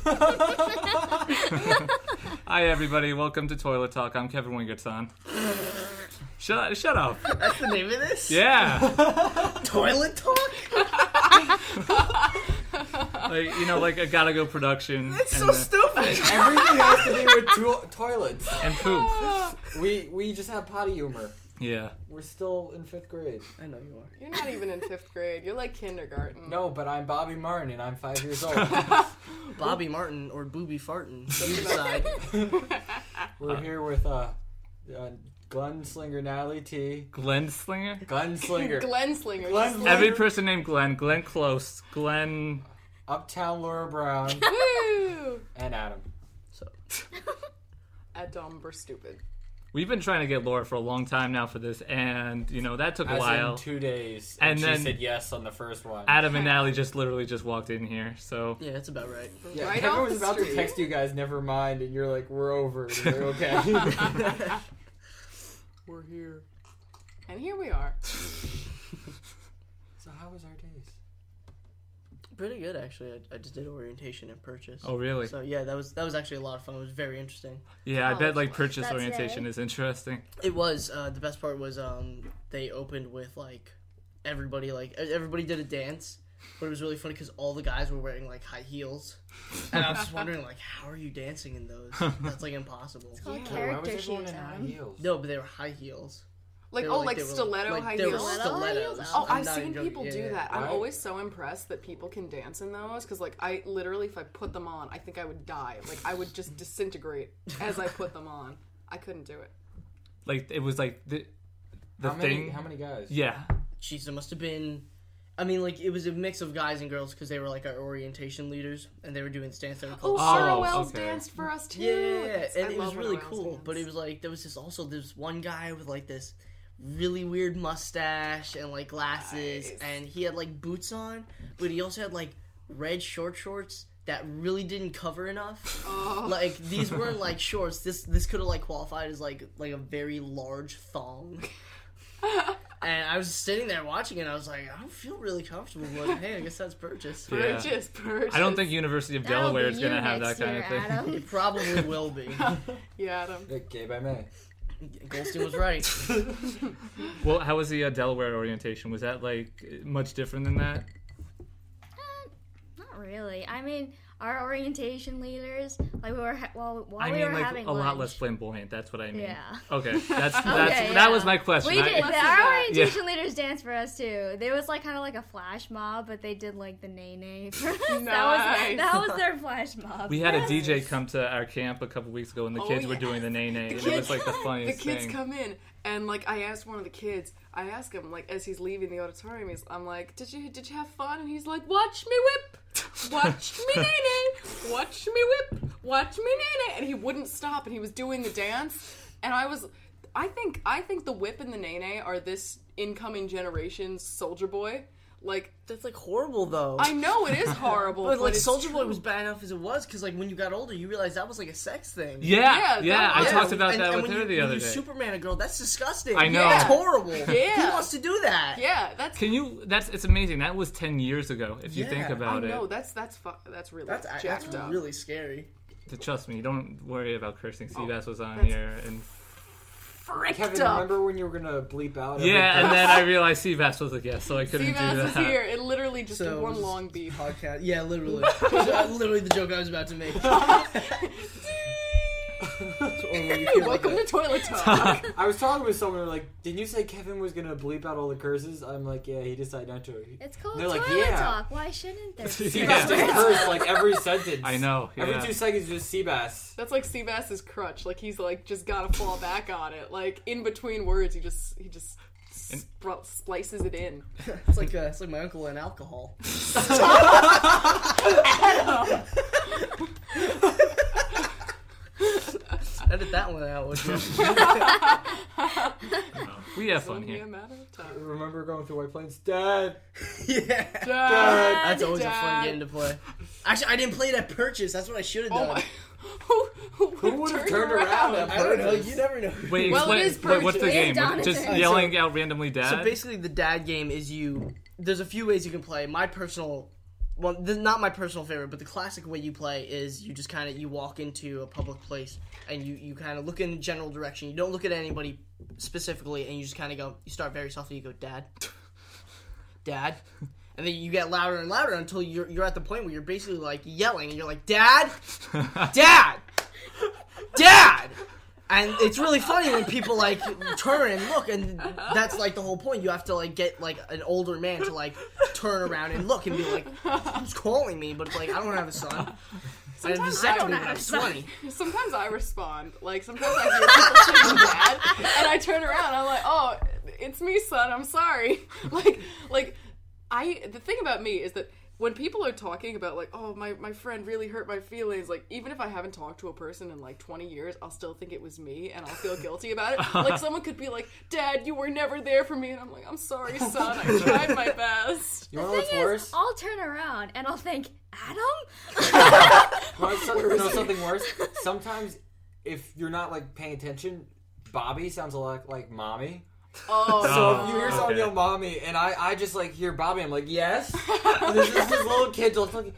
Hi, everybody. Welcome to Toilet Talk. I'm Kevin Wingerton. Shut up. That's the name of this? Yeah. Toilet Talk? Like a Gotta Go production. That's so stupid. Everything has to do with toilets. And poop. We just have potty humor. Yeah. We're still in 5th grade. I know you are. You're not even in 5th grade. You're like kindergarten. No, but I'm Bobby Martin and I'm 5 years old. Bobby Martin or Booby Fartin. You decide. We're here with Gunslinger Natalie T. Glenslinger? Gunslinger. Glenslinger. Every person named Glenn. Glenn Close. Glenn... Uptown Laura Brown. Woo! And Adam. So. At dumb or stupid. We've been trying to get Laura for a long time now for this, and, that took a while. In 2 days. And she then said yes on the first one. Adam and Natalie just literally just walked in here, so... Yeah, that's about right. Yeah, Right Kevin off was the about to street. text you guys, never mind, and you're like, we're over. And you're okay. We're here. And here we are. So how was our days? Pretty good, actually. I just did orientation and purchase. Oh, really? So, yeah, that was actually a lot of fun. It was very interesting. Yeah, I bet, purchase That's orientation it. is interesting. It was. The best part was they opened with, everybody did a dance. But it was really funny because all the guys were wearing, high heels. And I was just wondering, how are you dancing in those? That's, impossible. It's called Why was character everyone shoes, in high Adam. heels? No, but they were high heels. They were Stiletto high they were heels. stilettos. Oh, I'm I've not seen even people joking. do Yeah. that. I'm Right. always so impressed that people can dance in those because, I literally, if I put them on, I think I would die. I would just disintegrate as I put them on. I couldn't do it. It was the thing. How many guys? Yeah. Jeez, it must have been... it was a mix of guys and girls because they were, our orientation leaders, and they were doing this dance. They were Oh, called... Sarah Oh, Wells okay. danced for us too. Yeah, I and it was love when really Wells cool. dance. But it was there was this one guy with this really weird mustache and glasses, Nice. and he had boots on, but he also had red shorts that really didn't cover enough. Oh. These weren't shorts. This could have qualified as like a very large thong. And I was sitting there watching it, and I was like, I don't feel really comfortable, but hey, I guess that's purchase. Yeah. Purchase. I don't think University of That'll Delaware be is going to you have that next kind year, of thing. Adam. It probably will be. Yeah, Adam. Gay by May. Goldstein was right. Well, how was the Delaware orientation? Was that much different than that? Not really. I mean, our orientation leaders, we were while I we mean, were having a lot lunch. less flamboyant. That's what I mean. Yeah. Okay, that's Okay, that yeah. was my question. We did. I- Our orientation leaders danced for us too. There was kind of a flash mob, but they did the nay for us. Nice. That was their flash mob. we had a DJ come to our camp a couple weeks ago, and the Oh, kids were yes. doing the nay, and kids- it was the The funniest kids thing. come in, and I asked one of the kids. I asked him as he's leaving the auditorium. I'm like, "Did you have fun?" And he's like, "Watch me whip, watch me nay, watch me whip, watch me nay." And he wouldn't stop, and he was doing the dance. And I think the whip and the nay are this incoming generation's Soldier Boy. That's horrible though. I know it is horrible, But it's Soldier Boy true. was bad enough as it was, because when you got older, you realized that was a sex thing. Yeah, Yeah, I that- talked about And that with when her you, the when other you day. Superman a girl, that's disgusting. I know. That's horrible. Yeah. Who wants to do that? Yeah, that's. Can you? It's amazing. That was 10 years ago. If you think Yeah, about I know it, that's really That's jacked up. really scary. trust me. Don't worry about cursing. Seabass was on that's- here, and Kevin, remember when you were gonna bleep out? yeah, and then I realized Seabass was a guest, so I couldn't do Seabass is that. here. It literally just So, one just long beat. Podcast. Yeah, literally. Literally the joke I was about to make. Welcome to Toilet Talk. I was talking with someone like, didn't you say Kevin was gonna bleep out all the curses? I'm like, yeah, he decided not to. It's called They're like, toilet yeah. talk. Why shouldn't there be? Seabass just curse every sentence. I know. Every Yeah. 2 seconds, just Seabass. That's Seabass's crutch. He's just gotta fall back on it. In between words, he just splices it in. It's like my uncle and alcohol. Edit that one out, would you? We have fun Only here. a matter of time. Remember going through White Plains? Dad! Yeah. That's always a fun game to play. Actually, I didn't play it at purchase. That's what I should have Oh done. my! Who would have turned around at I don't know. purchase? You never know. Wait, Well, it explain. is What's the purchase. game? Jonathan. Just So- yelling out randomly, Dad. So basically, the dad game is there's a few ways you can play. My personal well, this is not my personal favorite, but the classic way you play is you just kind of, you walk into a public place and you kind of look in the general direction. You don't look at anybody specifically, and you just kind of go, you start very softly, you go, Dad. Dad. And then you get louder and louder until you're at the point where you're basically like yelling, and you're like, Dad! Dad! Dad! And it's really funny when people like turn and look, and that's like the whole point. You have to like get like an older man to like turn around and look and be like, "Who's calling me?" But like, I don't have a son. Sometimes I I don't have have 20. Sometimes I respond. Like, sometimes I hear people saying Dad, and I turn around, I'm like, oh, it's me, son, I'm sorry. The thing about me is that when people are talking about, like, oh, my friend really hurt my feelings, like, even if I haven't talked to a person in, like, 20 years, I'll still think it was me, and I'll feel guilty about it. Like, someone could be like, Dad, you were never there for me, and I'm like, I'm sorry, son, I tried my best. You know The what's thing worse? is, I'll turn around and I'll think, Adam? You know something worse? Sometimes, if you're not like paying attention, Bobby sounds a lot like mommy. Oh. So if you hear someone okay. yell mommy, and I just like hear Bobby, I'm like, yes. And there's this little kid just like,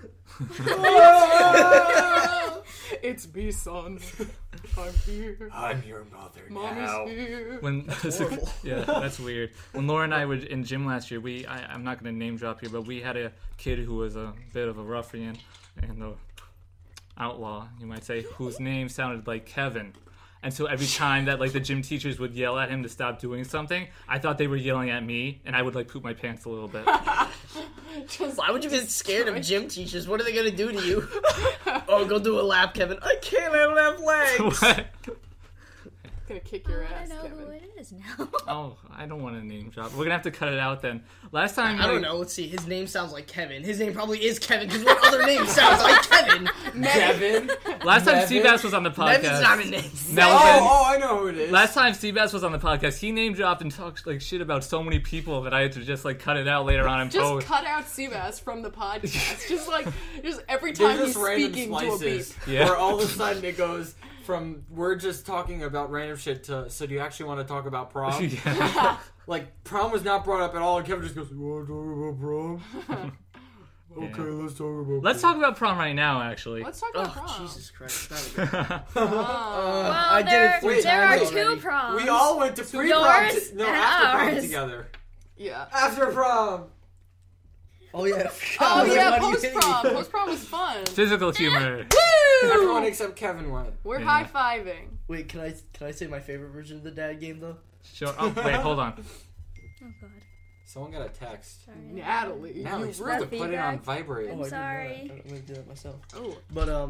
It's me, son. I'm here. I'm your mother Mommy's now. here. When yeah, that's weird. When Laura and I were in gym last year, I'm not going to name drop here, but we had a kid who was a bit of a ruffian and an outlaw, you might say, whose name sounded like Kevin. And so every time that like the gym teachers would yell at him to stop doing something, I thought they were yelling at me, and I would like poop my pants a little bit. Why would you get scared of gym teachers? What are they gonna do to you? Oh, go do a lap, Kevin. I can't. I don't have legs. What? Gonna kick your I ass, know who Kevin. it is now. Oh, I don't want to name drop. We're gonna have to cut it out then. Last time, I don't know. Let's see. His name sounds like Kevin. His name probably is Kevin, because what other name sounds like Kevin? Devin. Last time Nevin? Seabass was on the podcast. Nevin's not a name. Melvin. Oh, I know who it is. Last time Seabass was on the podcast, he name dropped and talked like shit about so many people that I had to just like cut it out later on and Just post. cut out Seabass from the podcast. just every There's time he's just random speaking to a beep. slices Yeah. where all of a sudden it goes from we're just talking about random shit to so do you actually want to talk about prom? Yeah. Like prom was not brought up at all, and Kevin just goes, "You want to talk about prom?" Okay, Yeah. let's talk about. Let's talk about prom right now, actually. Let's talk about Oh, prom. Jesus Christ. Not again. Oh. Well, I did it 3 there are times two already. proms. We all went to pre-prom. Yours No, and after prom ours. together. Yeah. After prom. Oh, yeah. Oh yeah, What are you hitting me post-prom. for? Post-prom was fun. Physical humor. Everyone Woo! except Kevin went. We're Yeah. high-fiving. Wait, can I say my favorite version of the dad game, though? Sure. Oh, wait, hold on. Oh god. Someone got a text. Sorry. Natalie, Now you're you supposed to rude. put it on feedback. vibrate. Oh, I didn't know sorry. that. I'm gonna do that myself. Oh. But,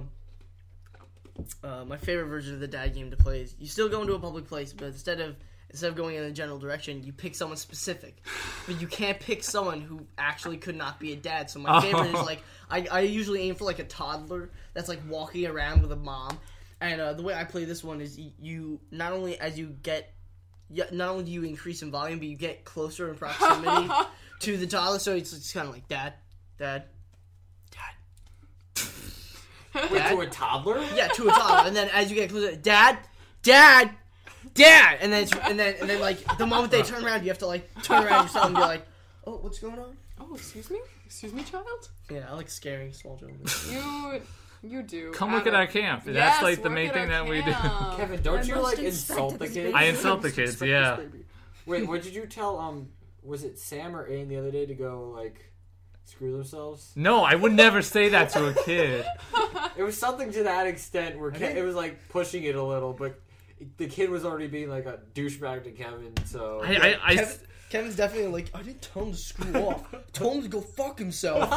my favorite version of the dad game to play is you still go into a public place, but instead of going in a general direction, you pick someone specific. But you can't pick someone who actually could not be a dad. So my favorite is like I usually aim for like a toddler that's like walking around with a mom. And the way I play this one is you not only do you increase in volume, but you get closer in proximity to the toddler. So it's kind of like dad. Wait, to a toddler? Yeah, to a toddler, and then as you get closer, dad, and then like the moment they turn around, you have to like turn around yourself and be like, oh, what's going on? Oh, excuse me, child. Yeah, I like scaring small children. You do. Come look at Adam. our camp. That's Yes, like the work main at thing our that we do. camp. Kevin, don't I you must like inspect insult the this kids? I insult the kids, Respect yeah. this baby. Wait, what did you tell was it Sam or Aiden the other day to go like screw themselves? No, I would never say that to a kid. It was something to that extent where think- it was like pushing it a little, but the kid was already being like a douchebag to Kevin. So Kevin's definitely like, I didn't tell him to screw off. I told him to go fuck himself.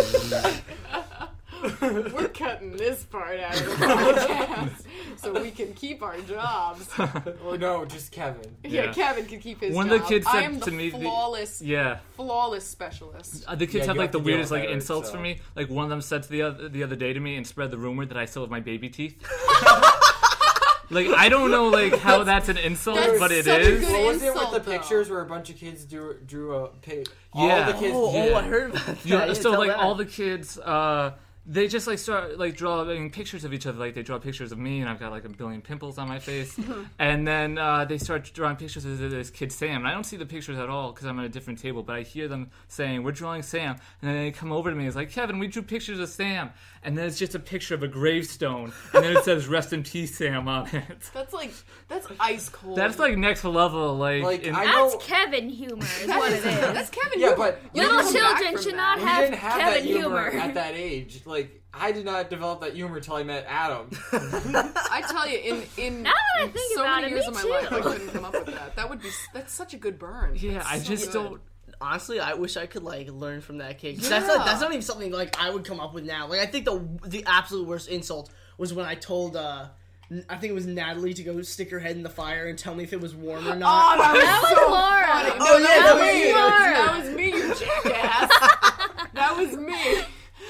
We're cutting this part out of the podcast so we can keep our jobs. or no, just Kevin. Yeah, Yeah. Kevin can keep his One job. of the kids I said am the to me, flawless, yeah. flawless specialist. The kids Yeah, have you like have the to deal weirdest with like Eric, insults so. for me. Like one of them said to the other day to me and spread the rumor that I still have my baby teeth. Like I don't know like how that's an insult, That's but it such a is. good What was it with insult, the though. pictures where a bunch of kids drew a pig? Yeah. All the kids. Oh, Yeah. I heard about that. I Yeah, didn't so tell like that. all the kids they just like start like drawing pictures of each other. Like they draw pictures of me, and I've got like a billion pimples on my face. And then they start drawing pictures of this kid Sam. And I don't see the pictures at all because I'm at a different table. But I hear them saying, "We're drawing Sam." And then they come over to me. It's like, "Kevin, we drew pictures of Sam." And then it's just a picture of a gravestone, and then it says "Rest in peace, Sam" on it. That's ice cold. That's like next level. Like I That's know Kevin humor, is what it is. That's Kevin. Yeah, Humor. but You Little don't come back children from should that. not we have didn't have Kevin that humor humor. at that age. Like I did not develop that humor until I met Adam. I tell you, in Now that I think so about many it, years me of my too. life, I couldn't come up with that. That's such a good burn. yeah, That's I so just good. don't. Honestly, I wish I could like learn from that kid. 'Cause Yeah. That's not even something like I would come up with now. Like I think the absolute worst insult was when I told I think it was Natalie to go stick her head in the fire and tell me if it was warm or Oh, not. That was Laura. funny. Oh, No, yeah, that that was me. was Laura. That was me, you jackass. That was me.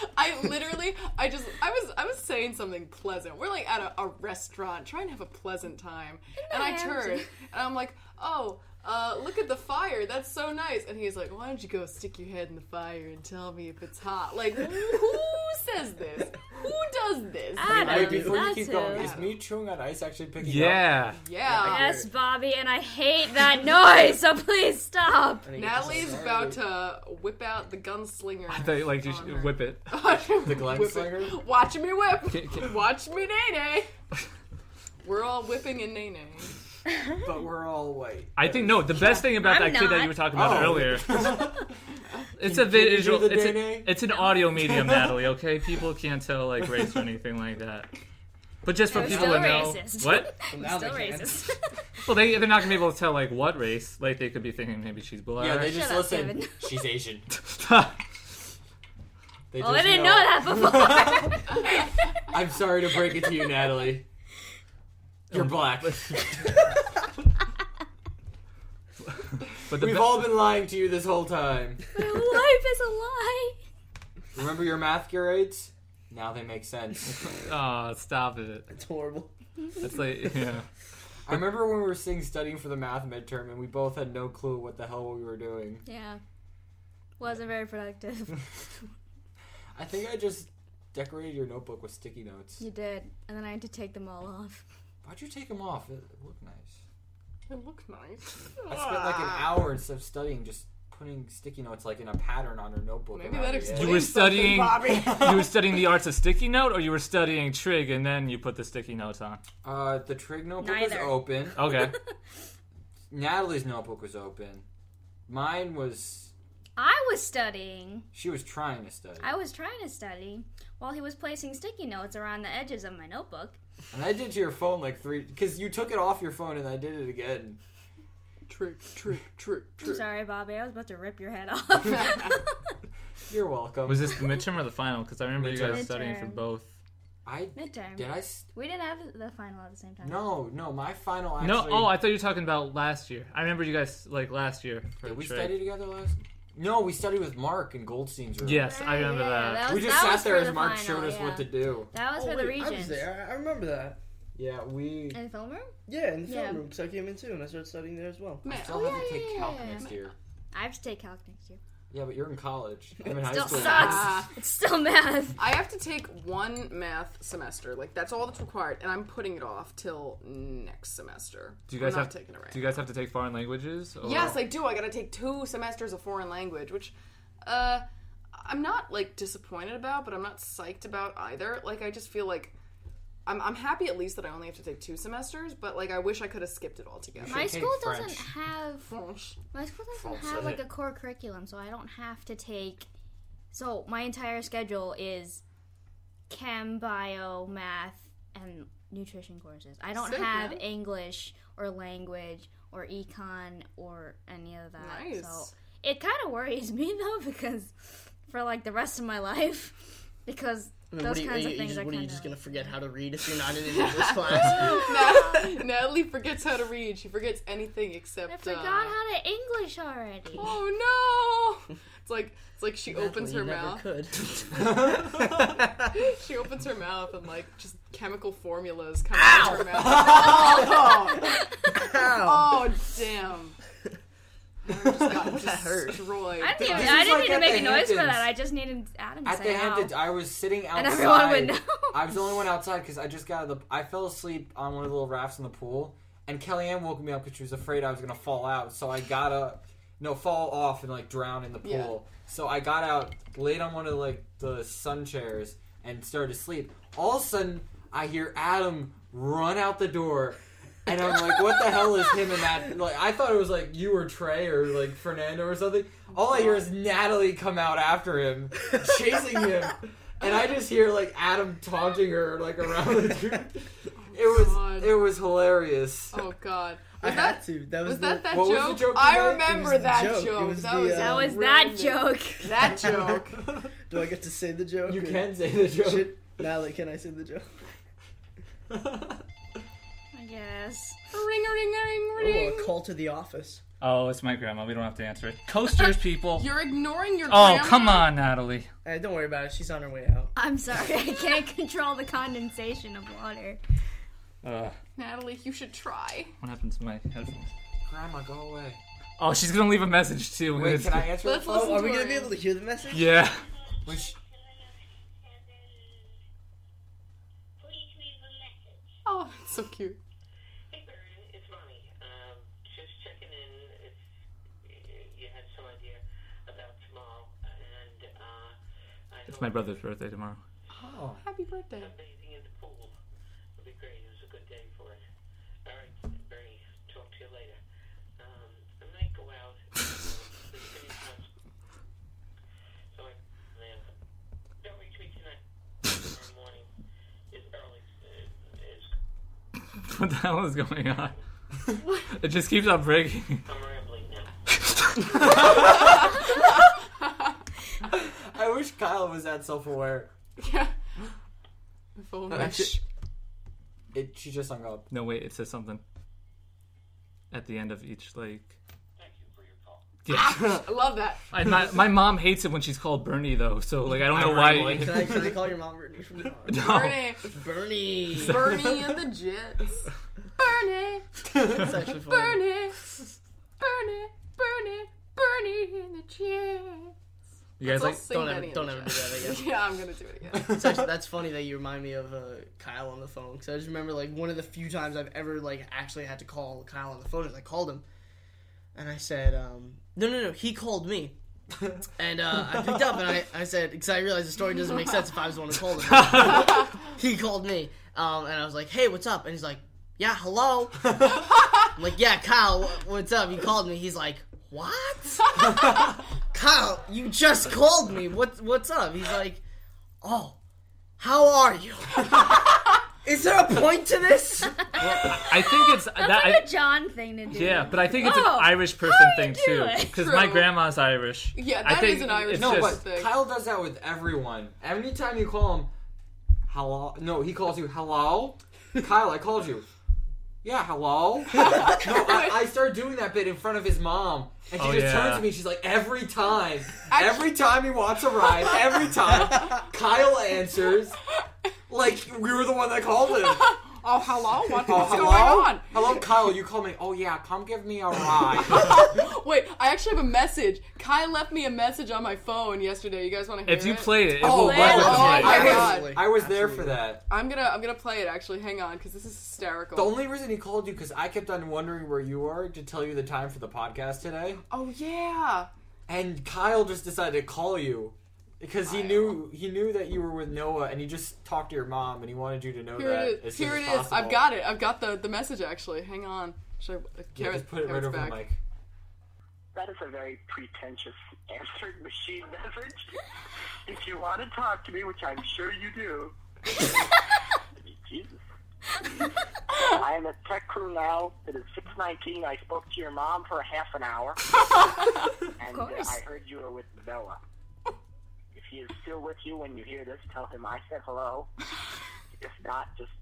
I was saying something pleasant. We're like at a restaurant trying to have a pleasant time, and I turn and I'm like, "Oh, look at the fire. That's so nice." And he's like, "Why don't you go stick your head in the fire and tell me if it's hot?" Like, who says this? Who does this? Adam, Wait, before you that's keep going, who. is me chewing on ice actually picking up? Yeah. Yeah. Yes, Bobby, and I hate that noise, so please stop. Natalie's about to whip out the gunslinger. I thought like you on should her. whip it. The Glen Whip Slinger? it. Watch me whip. Can- Watch me nay. We're all whipping and nay. But we're all white. I think no. The best thing about I'm that kid that not. you were talking about Oh. earlier. It's Can a you visual. do the It's, day-day? it's an audio medium, Natalie. Okay, people can't tell like race or anything like that. But just for It was people still to know, racist. what? Now Still they can. racist. Well, they're not gonna be able to tell like what race. Like they could be thinking maybe she's black. Yeah, they just Shut up, listen. Kevin. She's Asian. They Well, I just didn't know that before. I'm sorry to break it to you, Natalie. You're black. But the We've all been lying to you this whole time. My life is a lie. Remember your math grades? Now they make sense. Oh, stop it. It's horrible. It's like yeah. I remember when we were studying for the math midterm and we both had no clue what the hell we were doing. Yeah. Wasn't very productive. I think I just decorated your notebook with sticky notes. You did. And then I had to take them all off. Why'd you take them off? It looked nice. It looks nice. I spent like an hour instead of studying just putting sticky notes like in a pattern on her notebook. Maybe around that the explains edge. You were studying. Bobby. You were studying the arts of sticky note, or you were studying trig, and then you put the sticky notes on. The trig notebook Neither. was open. Okay. Natalie's notebook was open. Mine was... I was studying. She was trying to study. I was trying to study while he was placing sticky notes around the edges of my notebook. And I did it to your phone like 3... Because you took it off your phone and I did it again. Trick. I'm sorry, Bobby. I was about to rip your head off. You're welcome. Was this the midterm or the final? Because I remember you guys Midterm. studying for both. Midterm. Did I... We didn't have the final at the same time. No, my final actually... No, oh, I thought you were talking about last year. I remember you guys like last year. For Did we trig. study together last... No, we studied with Mark in Goldstein's room. Yes, I remember Yeah, that. We just that sat was there for as the Mark final, showed us yeah. what to do. That was for the I regions. was there. I remember that. Yeah, we... In the film room? Yeah, in the Yeah. film room, because I came in too, and I started studying there as well. I Man, still have to take calc next year. I have to take calc next year. Yeah, but you're in college. I'm in high Still school. sucks. It's still math. I have to take one math semester. Like, that's all that's required, and I'm putting it off till next semester. Do you guys I'm have not taking it right Do you guys have to take foreign languages? Or? Yes, I do. I gotta take 2 semesters of foreign language, which, I'm not, like, disappointed about, but I'm not psyched about either. Like, I just feel like I'm happy at least that I only have to take 2 semesters, but, like, I wish I could have skipped it altogether. My take school French. doesn't have French. my school doesn't False. have like a core curriculum, so I don't have to take. So my entire schedule is chem, bio, math, and nutrition courses. I don't Sick, have man. English or language or econ or any of that. Nice. So it kind of worries me though, because for like the rest of my life, because I mean, those what kinds of things are what are you kind just of. gonna forget how to read if you're not in an English class? Natalie forgets how to read. She forgets anything except. I forgot how to English already. Oh no! It's like she opens her You never mouth. could. She opens her mouth and like just chemical formulas come out of her mouth. Oh, Ow! oh damn! Just got That hurt. destroyed. I didn't This even is like need to at make the a noise for Hamptons. that. I just needed Adam to At say the ow. Hamptons, I was sitting outside. And everyone would know. I was the only one outside because I just got out of the. I fell asleep on one of the little rafts in the pool, and Kellyanne woke me up because she was afraid I was gonna fall out. So I got up, fall off and like drown in the pool. Yeah. So I got out, laid on one of like the sun chairs, and started to sleep. All of a sudden, I hear Adam run out the door. And I'm like, what the hell is him and that? Like, I thought it was like you or Trey or like Fernando or something. All I hear is Natalie come out after him, chasing him, and I just hear like Adam taunting her like around the tree. God. It was hilarious. Oh God. I had to. That was that What was the joke? joke I you made? remember It was the that joke. It joke. was That the, was That was really that good. joke. That joke. Do I get to say the joke? You or- can say the joke. Shit. Natalie, can I say the joke? I guess. Ring a ring a ring Oh, ring. a call to the office. Oh, it's my grandma. We don't have to answer it. Coasters, people. You're ignoring your Oh, grandma? come on, Natalie. Hey, don't worry about it. She's on her way out. I'm sorry. I can't control the condensation of water. Natalie, you should try. What happened to my headphones? Grandma, go away. Oh, she's gonna leave a message too. Wait, can I answer Let's the listen phone? Oh, are we to gonna her be able to hear the message? Yeah. Which, Oh, that's so cute. Hey, Barry, it's Mommy. Just checking in if you had some idea about tomorrow. And I It's my brother's birthday tomorrow. oh, Happy birthday. bathing in the pool would be great. It was a good day for it. All right, Bernie, talk to you later. I might go out. So don't reach me tonight. Tomorrow morning is early. What the hell is going on? It just keeps on breaking. I'm rambling now. I wish Kyle was that self-aware. Yeah. The phone mesh. She just hung up. No, wait. It says something at the end of each like. Thank you for your call. Yeah. I love that. My mom hates it when she's called Bernie though. So like I don't know why. Can I call your mom Brittany from now on? No. Bernie. Bernie. Bernie and the Jets. Bernie. That's actually funny. Bernie. Bernie. Bernie. Bernie and the Jets. You guys like? Don't ever do that again. Yeah, I'm gonna do it again. It's actually, that's funny that you remind me of Kyle on the phone, because I just remember like one of the few times I've ever like actually had to call Kyle on the phone is I called him and I said no he called me and I picked up and I said, because I realized the story doesn't make sense if I was the one who called him. He called me and I was like, hey, what's up? And he's like, yeah, hello. I'm like, yeah, Kyle, what's up? You called me. He's like, what? Kyle, you just called me. What's up? He's like, oh, how are you? Is there a point to this? I think it's That's that. like a John thing to do. Yeah, but I think it's an Oh, Irish person how thing you too, doing? because True. my grandma's Irish. Yeah, I that think is an Irish it's No, just- but thing. Kyle does that with everyone. Anytime you call him, hello. No, he calls you hello. Kyle, I called you. Yeah, hello. No, I started doing that bit in front of his mom, and she Oh, just yeah. turns to me. She's like, every time he wants a ride, every time Kyle answers, like we were the one that called him. Oh, hello? What's Oh, going hello? on? Hello, Kyle. You called me. Oh yeah, come give me a ride. Wait, I actually have a message. Kai left me a message on my phone yesterday. You guys want to hear If you it? play it, it Oh, will play let it. it Oh, play. my I God. was, I was there for Absolutely. that. I'm gonna play it actually. Hang on, because this is hysterical. The only reason he called you because I kept on wondering where you were to tell you the time for the podcast today, Oh yeah. and Kyle just decided to call you because he knew that you were with Noah, and he just talked to your mom, and he wanted you to know Here that it as is. soon Here as it is. possible. I've got it. I've got the message actually. Hang on. Should I? Yeah, just put it right over back. the mic. That is a very pretentious answering machine message. If you want to talk to me, which I'm sure you do. Jesus. I am at Tech Crew now. It is 6:19. I spoke to your mom for half an hour. And course. I heard you were with Noah. If he is still with you when you hear this, tell him I said hello. If not, just,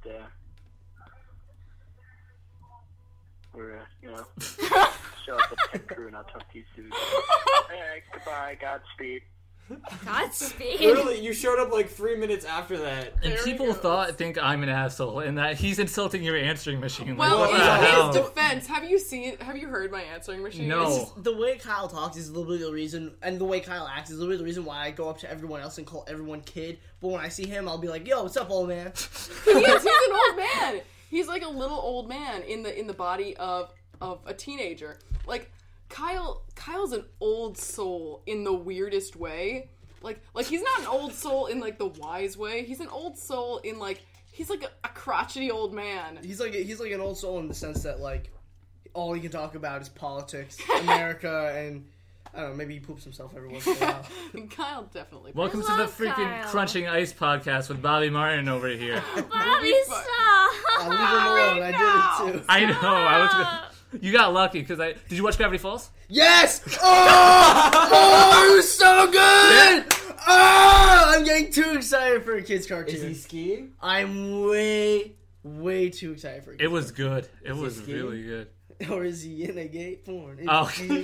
we're, show up at Tech Crew and I'll talk to you soon. Alright, goodbye, Godspeed. Godspeed. Literally, you showed up like 3 minutes after that. And There he people goes. think I'm an asshole and that he's insulting your answering machine. Like, Well, what the in hell? his defense, have you heard my answering machine? No. It's just the way Kyle talks is literally the reason, and the way Kyle acts is literally the reason why I go up to everyone else and call everyone kid. But when I see him, I'll be like, "Yo, what's up, old man?" He's an old man. He's like a little old man in the body of a teenager. Like Kyle's an old soul in the weirdest way. Like he's not an old soul in like the wise way. He's an old soul in like he's like a crotchety old man. He's like an old soul in the sense that like all he can talk about is politics, America, and I don't know, maybe he poops himself every once in a while. Kyle definitely. Welcome to the love freaking Kyle. Crunching Ice podcast with Bobby Martin over here. Bobby, Fuck. stop. Leave him alone. I did it too. I know. I was gonna, you got lucky because did you watch Gravity Falls? Yes! Oh, it was so good! Oh, I'm getting too excited for a kid's cartoon. Is he skiing? I'm way too excited for a kid's It was good. It was skiing? really good. cartoon. Or is he in a gay porn? Oh.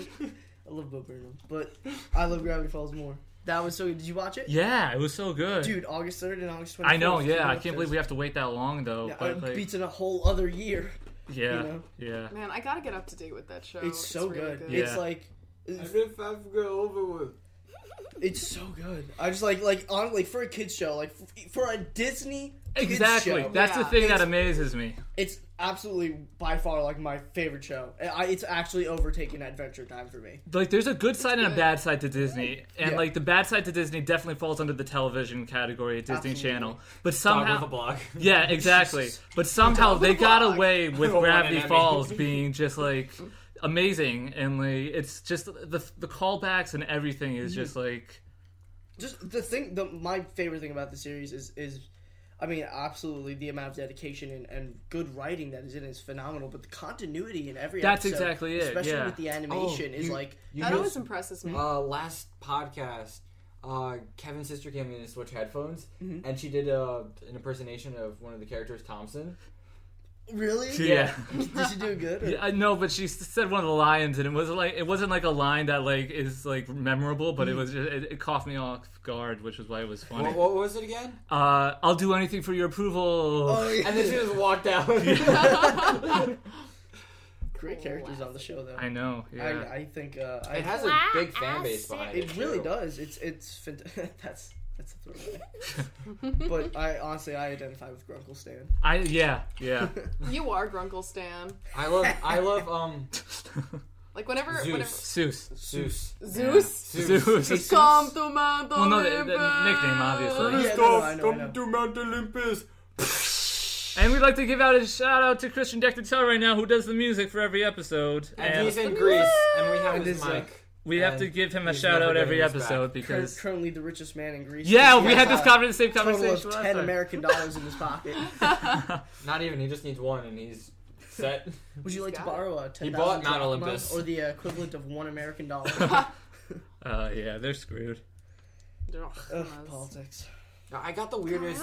I love Bo Burnham, but I love Gravity Falls more. That was so good. Did you watch it? Yeah, it was so good. Dude, August 3rd and August 24th. I know. 2 Yeah, I episodes. can't believe we have to wait that long though. Yeah, But it like, beats in a whole other year. yeah, you know? yeah. Man, I gotta get up to date with that show. It's so really good. Yeah. It's like... If I go over with. It's so good. I just like on like for a kids show, like for a Disney kids Exactly. show, That's the Yeah. thing that It's- amazes me. it's absolutely by far like my favorite show. It's actually overtaking Adventure Time for me. Like, there's a good side and a good. bad side to Disney, and Yeah. like the bad side to Disney definitely falls under the television category at Disney Absolutely. Channel. But Dog somehow, with a blog. yeah, exactly. But somehow Dog with they a got blog. away with Won an Gravity Emmy. Falls being just like amazing, and like it's just the callbacks and everything is just like. Just my favorite thing about the series is, I mean, absolutely the amount of dedication and good writing that is in it is phenomenal. But the continuity in every That's episode, exactly it, especially yeah. with the animation, Oh, is you- like You That know, always impresses me. last podcast, Kevin's sister came in to switch headphones, and she did an impersonation of one of the characters, Thompson. really. Yeah. Did she do good? Or? Yeah, I know, but she said one of the lines, and it wasn't like a line that like is like memorable, but it was just, it caught me off guard, which is why it was funny. What was it again? I'll do anything for your approval. Oh, yeah. And then she just walked out. Great characters on the show though. I know. Yeah. I think It has a big fan base behind it. It really too. does. It's that's a throwaway. But I identify with Grunkle Stan. Yeah. You are Grunkle Stan. I love Like whenever Zeus. Zeus. Zeus. Zeus. Come to Mount Well, no, the Olympus. nickname, obviously. Yeah, no, I know. to Mount Olympus. And we'd like to give out a shout out to Christian Dectatel right now, who does the music for every episode. And he's in Greece, and we have And his this, mic. we have to and give him a he's shout never out every getting his episode back. because. Currently the richest man in Greece. Yeah, He we has had this same total conversation of last 10 time. American dollars in his pocket. Not even. He just needs one, and he's set. Would you like to got it. borrow a 10,000 bought Mount drachma, Olympus. or the equivalent of $1 American dollar? Yeah, they're screwed. Ugh, politics. I got the weirdest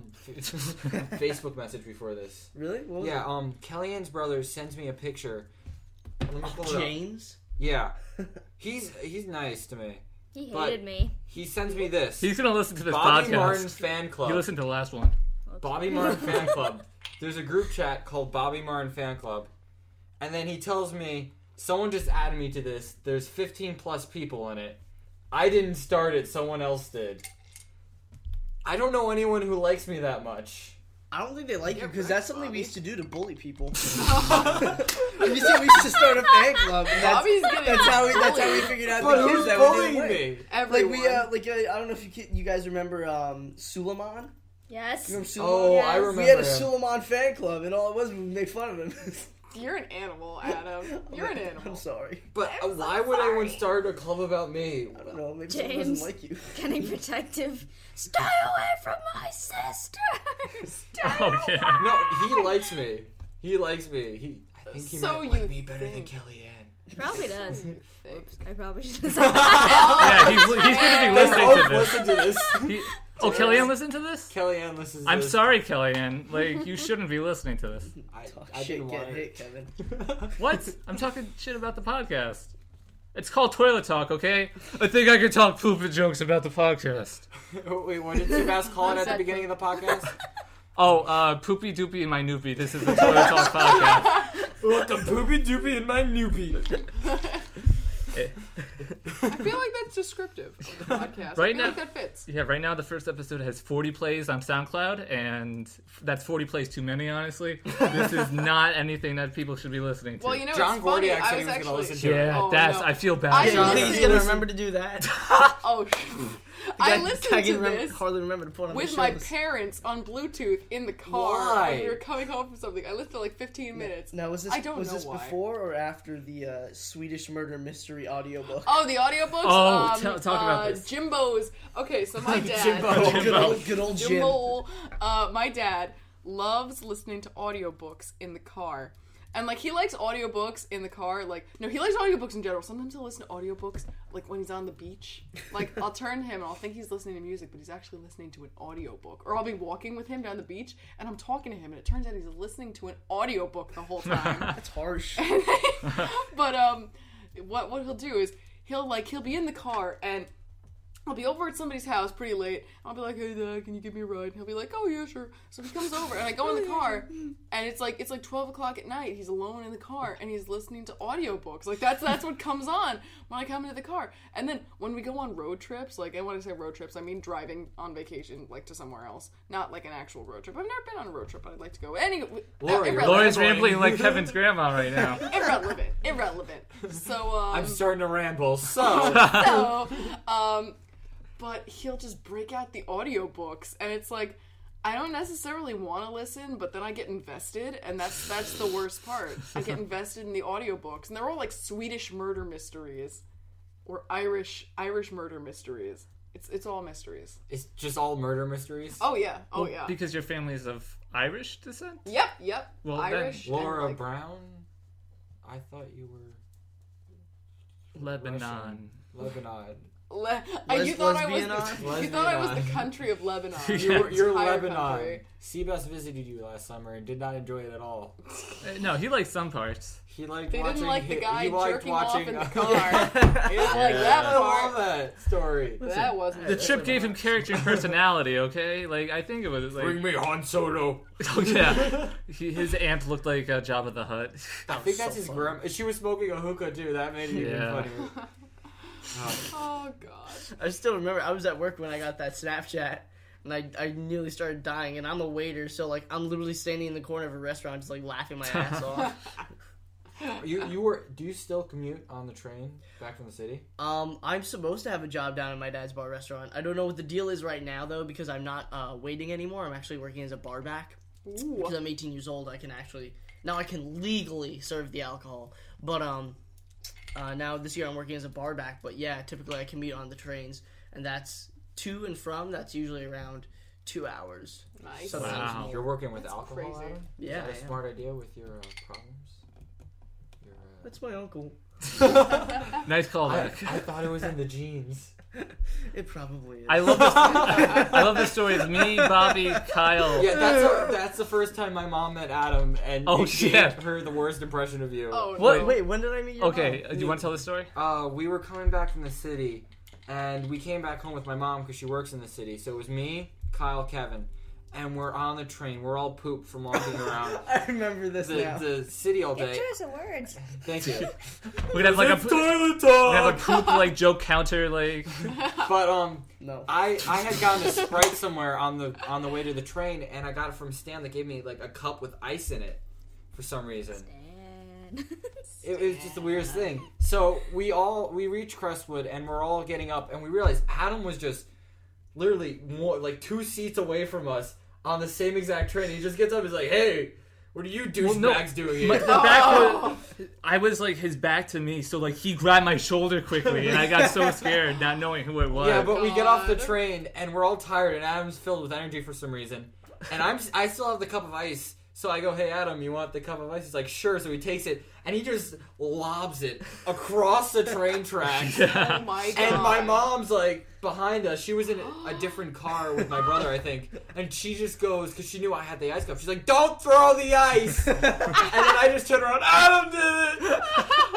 Facebook message before this. Really? What was Yeah, it? Kellyanne's brother sends me a picture. Let me pull it up. James? Yeah, he's nice to me. He But- hated me. He sends me this. He's gonna listen to this Bobby podcast. Martin's fan club. You listened to the last one. Bobby Martin fan club. There's a group chat called Bobby Martin fan club, and then he tells me someone just added me to this. There's 15 plus people in it. I didn't start it. Someone else did. I don't know anyone who likes me that much. I don't think they like you You're because right, that's something we Bobby. used to do to bully people. You said we used to start a fan club. And Bobby's getting that's how we bullied. figured out But the kids who's that we bullying didn't like. me? Everyone. I don't know if you guys remember Suleiman. Yes. You remember Suleiman? Oh, Yes. I remember We had a him. Suleiman fan club, and all it was make fun of him. You're an animal, Adam. You're an I'm animal. sorry. But I'm so why would anyone sorry. start a club about me? I don't know. Maybe someone James. doesn't like you. Getting protective. Stay away from my sister. Stay Oh away. yeah. No, he likes me. He likes me. I think he So might you like me better than think. Kellyanne. He probably does. Thanks. I probably should have said that. Yeah, he's gonna be listening to this. Listen to this. Kellyanne listened to this? Kellyanne listens to I'm this. sorry, Kellyanne. Like, you shouldn't be listening to this. I Talk didn't shit, want get it. hit, Kevin. What? I'm talking shit about the podcast. It's called Toilet Talk, okay? I think I can talk poop and jokes about the podcast. Wait, what did Seabass call it at the beginning of the podcast? Oh, Poopy Doopy and my Noopy. This is the Toilet Talk podcast. Welcome, Poopy Doopy and my Noopy. I feel like that's descriptive of the podcast. Right I feel now- like that fits. Yeah, right now the first episode has 40 plays on SoundCloud, and that's 40 plays too many, honestly. This is not anything that people should be listening to. Well, you know, John it's funny. Gordiak said I he was was going to actually... listen to it. yeah, Oh, no. I feel bad. I John, listened- he's gonna remember to do that. Oh, I I listened can to this hardly remember to put on with the my shows. parents on Bluetooth in the car Why? when we were coming home from something. I listened to like 15 minutes. Now, was this I don't know this why. before or after the Swedish murder mystery audiobook? Oh, the audiobooks? Oh, talk about this. Jimbo's. Okay, so my dad... Jimbo. Good old Jim. Jimbo. My dad loves listening to audiobooks in the car. And, like, he likes audiobooks in the car. Like, no, he likes audiobooks in general. Sometimes he'll listen to audiobooks, like, when he's on the beach. Like, I'll turn to him and I'll think he's listening to music, but he's actually listening to an audiobook. Or I'll be walking with him down the beach, and I'm talking to him, and it turns out he's listening to an audiobook the whole time. That's harsh. But, what he'll do is, he'll be in the car, and I'll be over at somebody's house pretty late. I'll be like, "Hey, Dad, can you give me a ride?" And he'll be like, "Oh, yeah, sure." So he comes over, and I go in the car, and it's like 12 o'clock at night. He's alone in the car, and he's listening to audiobooks. Like, that's what comes on when I come into the car. And then when we go on road trips, like, and when I say road trips, I mean driving on vacation, like, to somewhere else. Not, like, an actual road trip. I've never been on a road trip, but I'd like to go. Lori, Irrelevant. Laura's rambling like Kevin's grandma right now. Irrelevant. So, I'm starting to ramble, so... but he'll just break out the audiobooks, and it's like, I don't necessarily want to listen, but then I get invested, and that's the worst part. I get invested in the audiobooks, and they're all like Swedish murder mysteries or Irish murder mysteries. It's all mysteries. It's just all murder mysteries? Oh yeah. Oh Well, yeah. Because your family is of Irish descent? Yep. Well, Irish. then- and, Laura like, Brown? I thought you were... Lebanon. Russian. Lebanon. you thought I was Lesbianon? you thought I was the country of Lebanon. You're Entire Lebanon. country. Seabass visited you last summer and did not enjoy it at all. No, he likes some parts. He liked They watching... didn't like the guy he liked jerking off watching, in the car. He didn't like that I love part. that story. That wasn't The it. trip gave him character and personality, okay? Like, I think it was like... me Han Solo. Oh, yeah. His aunt looked like Jabba the Hutt. I think that's his grandma. She was smoking a hookah too. That made it even Yeah. funnier. Oh god. I still remember I was at work when I got that Snapchat, and I nearly started dying. And I'm a waiter, so like I'm literally standing in the corner of a restaurant, just like laughing my ass off. Do you still commute on the train back from the city? I'm supposed to have a job down at my dad's bar restaurant. I don't know what the deal is right now though, because I'm not waiting anymore. I'm actually working as a bar back. Ooh. Because I'm 18 years old, I can legally serve the alcohol. But now this year I'm working as a bar back. But yeah, typically I commute on the trains, and that's to and from. That's usually around 2 hours. Nice. Sometimes Wow. more. You're working with That's alcohol, crazy. Adam? Yeah, Is that I a am. smart idea with your problems? Your, That's my uncle. Nice I callback. thought it was in the genes. It probably is. I love this. I love this story. It's me, Bobby, Kyle. Yeah, that's the first time my mom met Adam, and Oh, it gave shit. her the worst impression of you. Oh, What? no. Wait, when did I meet your Okay, mom? do you want to tell the story? We were coming back from the city, and we came back home with my mom because she works in the city. So it was me, Kyle, Kevin, and we're on the train. We're all pooped from walking around I remember this now. the city all Good day. choice of words. Thank you. We're gonna have like toilet we have a poop like joke counter like. But No. I had gotten a Sprite somewhere on the way to the train, and I got it from Stan that gave me like a cup with ice in it for some reason. And It was just the weirdest thing. So we reached Crestwood, and we're all getting up, and we realized Adam was just literally like 2 seats away from us on the same exact train. He just gets up and is like, "Hey, what are you douchebags doing here?" The back was, I was like his back to me, so like he grabbed my shoulder quickly, and I got so scared, not knowing who it was. Yeah, but we get off the God. train, and we're all tired, and Adam's filled with energy for some reason. And I still have the cup of ice. So I go, "Hey, Adam, you want the cup of ice?" He's like, "Sure." So he takes it, and he just lobs it across the train tracks. Oh my god. And my mom's like behind us. She was in a different car with my brother, I think. And she just goes, because she knew I had the ice cup. She's like, "Don't throw the ice." And then I just turn around. Adam did it.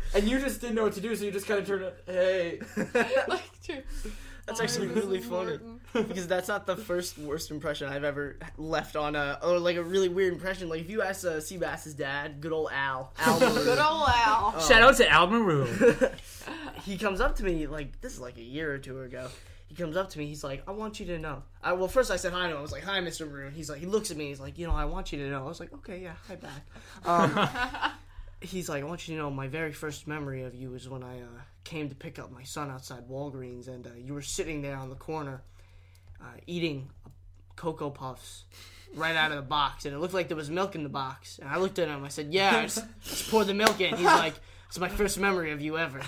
And you just didn't know what to do, so you just kind of turned it, hey. Like, true. That's actually Hi, really Mrs. funny Martin. because that's not the first worst impression I've ever left on or like a really weird impression. Like if you ask Seabass's dad, good old Al Maroon, Good old Al. Shout out to Al Maroon. he comes up to me like this is like a year or two ago. He comes up to me. He's like, "I want you to know." Well, first I said hi to him. I was like, "Hi, Mr. Maroon." He's like, he looks at me. He's like, "I want you to know." I was like, "Okay, yeah, hi back." He's like, "I want you to know my very first memory of you is when I came to pick up my son outside Walgreens, and you were sitting there on the corner eating Cocoa Puffs right out of the box, and it looked like there was milk in the box." And I looked at him. I said, "Yeah, I just poured the milk in." He's like, "It's my first memory of you ever."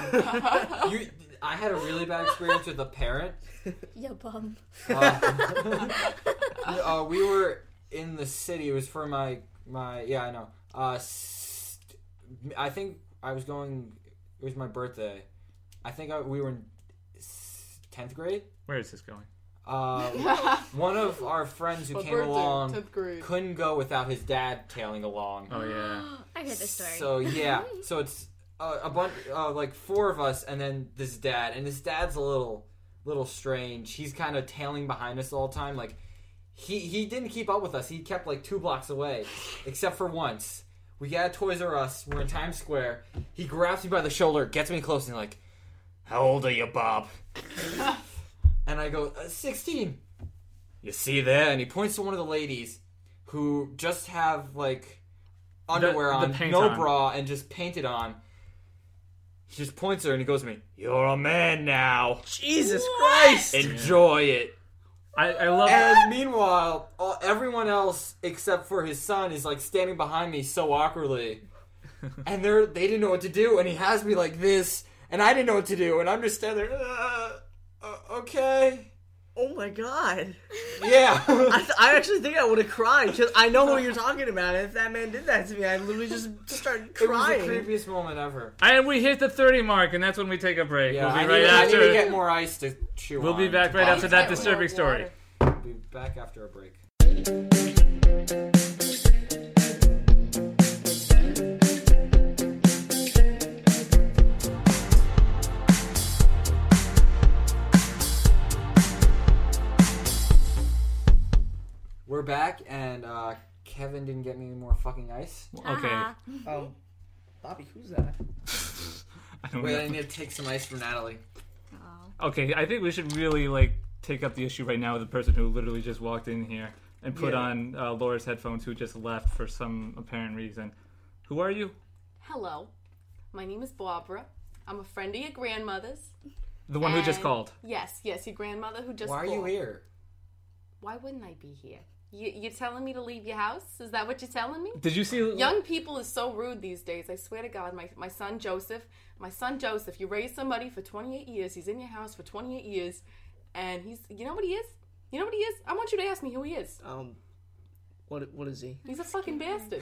I had a really bad experience with a parent. You bum. We were in the city. It was for my yeah, I know. I think I was going. It was my birthday. I think we were in 10th grade. Where is this going? One of our friends who My came birthday, along 10th grade. couldn't go without his dad tailing along. Oh yeah. I heard this story. So yeah, so it's a bunch, like 4 of us, and then this dad, and this dad's a little strange. He's kind of tailing behind us all the time. Like he didn't keep up with us. He kept like 2 blocks away, except for once. We got Toys R Us. We're in Times Square. He grabs me by the shoulder, gets me close, and he's like, "How old are you, Bob?" And I go, 16. You see there? And he points to one of the ladies who just have like underwear The on, paint no on. bra, and just painted on. He just points at her and he goes to me, "You're a man now. Jesus Christ! Enjoy it." I love And meanwhile, everyone else except for his son is like standing behind me so awkwardly, and they didn't know what to do. And he has me like this, and I didn't know what to do, and I'm just standing there. Okay, Oh my god! yeah. I actually think I would have cried because I know who you're talking about. And if that man did that to me, I'd literally just start It was crying. the creepiest moment ever. And we hit the 30 mark, and that's when we take a break. Yeah, We'll be I right need after. to get more ice to chew We'll on. be back right Oh, after that okay. disturbing story. We'll be back after a break. We're back, and Kevin didn't get me any more fucking ice. Okay. Uh-huh. Bobby, who's that? I don't Wait, know. I need to take some ice from Natalie. Oh. Okay, I think we should really take up the issue right now with the person who literally just walked in here and put Yeah. on Laura's headphones, who just left for some apparent reason. Who are you? Hello. My name is Barbara. I'm a friend of your grandmother's. The one who just And- called. Yes, your grandmother who just Why are you called. here? Why wouldn't I be here? You're telling me to leave your house? Is that what you're telling me? Did you see? Young people is so rude these days. I swear to God, my son Joseph, you raise somebody for 28 years. He's in your house for 28 years, and you know what he is? You know what he is? I want you to ask me who he is. What is he? He's a fucking bastard.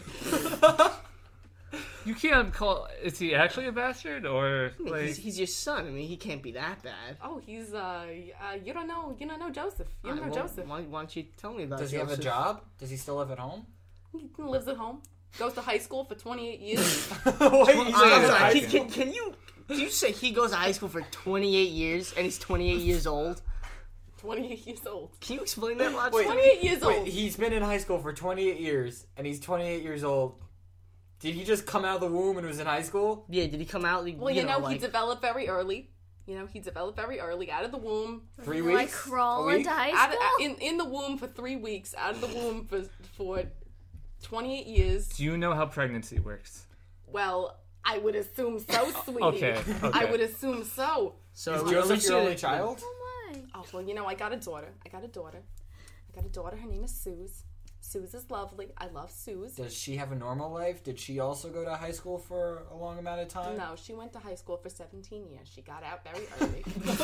You can't call. Is he actually a bastard or like? He's your son. I mean, he can't be that bad. Oh, he's you don't know Joseph. You don't know Well, Joseph. Why don't you tell me about Does he have a Joseph? job? Does he still live at home? He lives at home. Goes to high school for 28 years. Wait, I'm sorry. Second. Can you? Did you say he goes to high school for 28 years and he's 28 years old? 28 years old. Can you explain that logic? Wait. 28 years old. Wait, he's been in high school for 28 years, and he's 28 years old. Did he just come out of the womb and was in high school? Yeah, did he come out? Well, you know, he like, developed very early. He developed very early, out of the womb. 3 Like weeks? crawl A week? into high Out school? of, in the womb for 3 weeks, out of the womb for 28 years. Do you know how pregnancy works? Well, I would assume so, sweetie. Okay. I would assume so. So Is we Joseph released your it- only child? Oh my. Oh, well, I got a daughter. I got a daughter. Her name is Suze. Suze is lovely. I love Suze. Does she have a normal life? Did she also go to high school for a long amount of time? No, she went to high school for 17 years. She got out very early.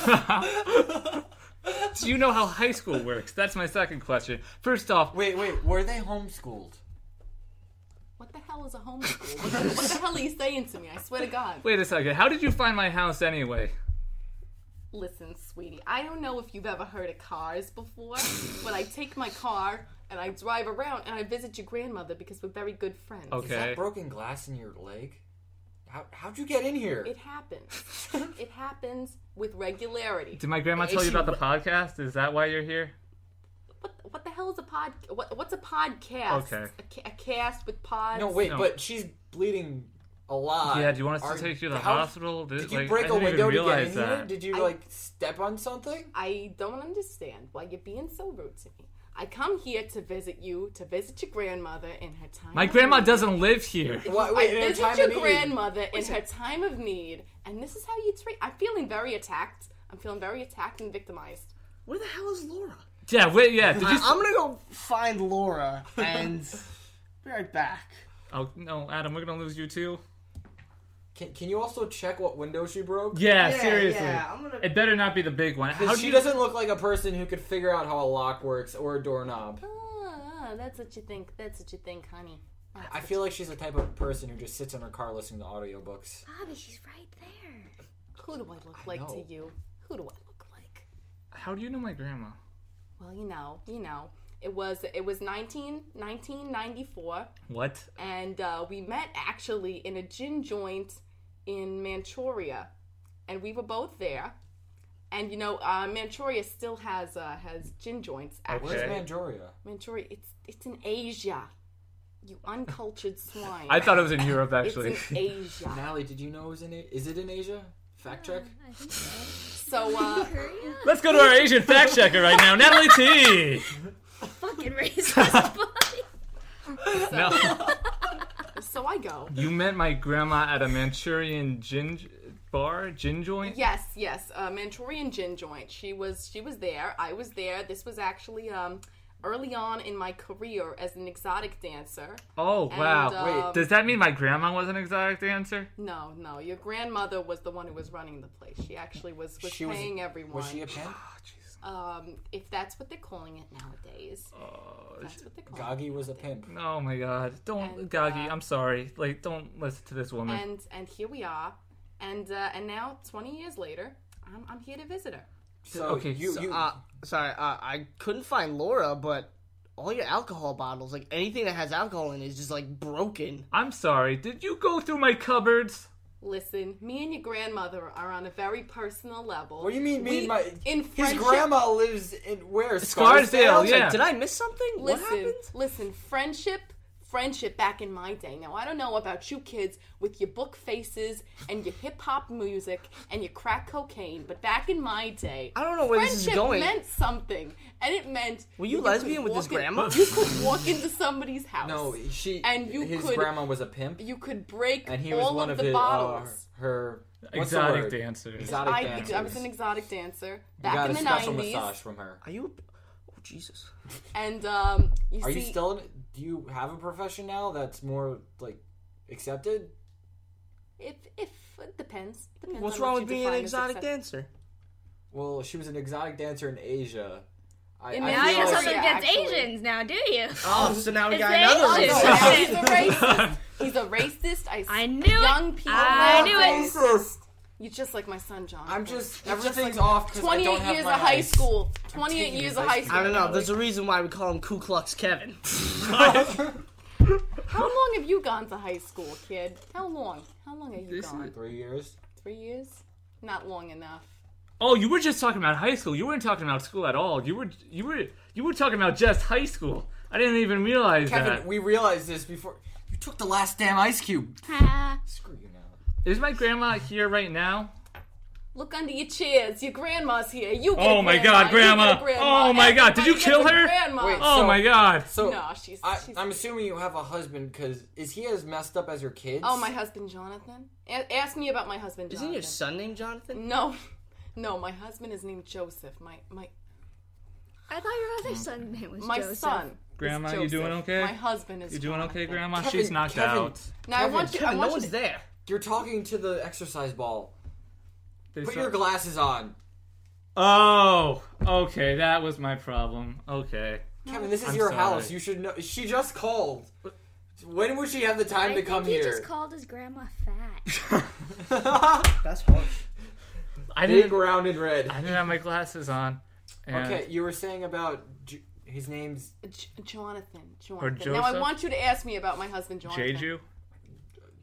Do you know how high school works? That's my second question. First off, Wait, were they homeschooled? What the hell is a homeschool? What the hell are you saying to me? I swear to God. wait a second. How did you find my house anyway? Listen, sweetie, I don't know if you've ever heard of cars before, but I take my car and I drive around and I visit your grandmother because we're very good friends. Okay. Is that broken glass in your leg? How'd you get in here? It happens. It happens with regularity. Did my grandma tell you about the podcast? Is that why you're here? What the hell is a pod? What's a podcast? Okay. A cast with pods. No, wait, No. but she's bleeding a lot. Yeah, do you want us to take you to the hospital? Did you Like, break I a didn't even window to get realize in here? that. Did you, step on something? I don't understand why you're being so rude to me. I come here to visit you, to visit your grandmother in her time. My of grandma need. doesn't live here. Wait, in I a visit time your of need. grandmother in her time of need, and this is how you treat. I'm feeling very attacked. I'm feeling very attacked and victimized. Where the hell is Laura? Yeah, wait, yeah. Did you? I'm gonna go find Laura and be right back. Oh no, Adam, we're gonna lose you too. Can you also check what window she broke? Yeah, seriously. Yeah, I'm gonna. It better not be the big one. How Because do she you? doesn't look like a person who could figure out how a lock works or a doorknob. That's what you think. That's what you think, honey. I feel like she's the type of person who just sits in her car listening to audiobooks. Bobby, she's right there. Who do I look like to know. you? Who do I look like? How do you know my grandma? Well, you know. It was 1994, What? and we met actually in a gin joint in Manchuria, and we were both there. And Manchuria still has gin joints. Actually, Where's Okay. Manchuria? Manchuria, it's in Asia. You uncultured swine. I thought it was in Europe it's actually. in Asia. Natalie, did you know it was is it in Asia? Fact check. I think so. So Korea? Let's go to our Asian fact checker right now, Natalie T. Fucking racist, Bobby. No. so I go. You met my grandma at a Manchurian gin joint. Yes, Manchurian gin joint. She was there. I was there. This was actually early on in my career as an exotic dancer. Oh wow! And, Wait, does that mean my grandma was an exotic dancer? No, your grandmother was the one who was running the place. She actually was She was- paying everyone. Was she a pimp? If that's what they're calling it nowadays. That's what they're calling Gagi it was a nowadays. pimp. Oh my God! Don't, And, Gagi. I'm sorry. Like, don't listen to this woman. And here we are, and now 20 years later, I'm here to visit her. So Okay, you Sorry, I couldn't find Laura, but all your alcohol bottles, like anything that has alcohol in it, is just like broken. I'm sorry. Did you go through my cupboards? Listen, me and your grandmother are on a very personal level. What do you mean? in His friendship- grandma lives in where? Scarsdale, yeah. Like, did I miss something? What happened? Listen, friendship back in my day. Now, I don't know about you kids with your book faces and your hip-hop music and your crack cocaine, but back in my day, I don't know where this is friendship going. meant something. And it meant... Were you that lesbian could with this walk in- grandma? You could walk into somebody's house. No, And you his could- grandma was a pimp, You could break and he was all one of of the his bottles. her what's the Exotic word? dancers. Exotic I dancers. was an exotic dancer You back got in a the special 90s. massage from her. Are you? Oh Jesus! And, Are see... you still? Do you have a profession now that's more like accepted? If it depends. Depends What's on wrong what with you being an define as exotic success. dancer? Well, she was an exotic dancer in Asia. I In Now feel you have Korea, something against actually. Asians now, do you? Oh, so now we It's got the another Asians. reason. No, he's a racist. He's a racist. I knew it. Young people. I knew nowadays- it. You're just like my son, John. I'm just You're everything's like off because I 28 don't have years my of high ice. school. 28 taking years his of ice high cream. school. I don't know. There's a reason why we call him Ku Klux Kevin. How long have you gone to high school, kid? How long? How long have you This gone? 3 years. 3 years? Not long enough. Oh, you were just talking about high school. You weren't talking about school at all. You were talking about just high school. I didn't even realize Kevin, that. we realized this before. You took the last damn ice cube. Ha. Screw you now. Is my grandma here right now? Look under your chairs. Your grandma's here. You get Oh a my grandma. God, You Grandma. get a grandma. Oh my God, did you Everybody kill gets a her? grandma. Wait, Oh So- my God. So No, she's I'm assuming you have a husband because is he as messed up as your kids? Oh, my husband Jonathan. Ask me about my husband Jonathan. Isn't your son named Jonathan? No, my husband is named Joseph. My I thought your other son's name was my Joseph. son. is Grandma, you Joseph. doing okay? My husband is. You doing okay, Jonathan. Grandma? Kevin, She's knocked Kevin. out. Now I want you. Kevin, I no want one's you. there. You're talking to the exercise ball. They Put saw- your glasses on. Oh, okay. That was my problem. Okay. Kevin, this is I'm your sorry. house. You should know. She just called. When would she have the time I to come think he here? just called his grandma fat. That's harsh. I Big, didn't. round, and red. I didn't have my glasses on. And Okay, you were saying about his name's Jonathan. Or Now I Joseph? want you to ask me about my husband Jonathan. Jeju.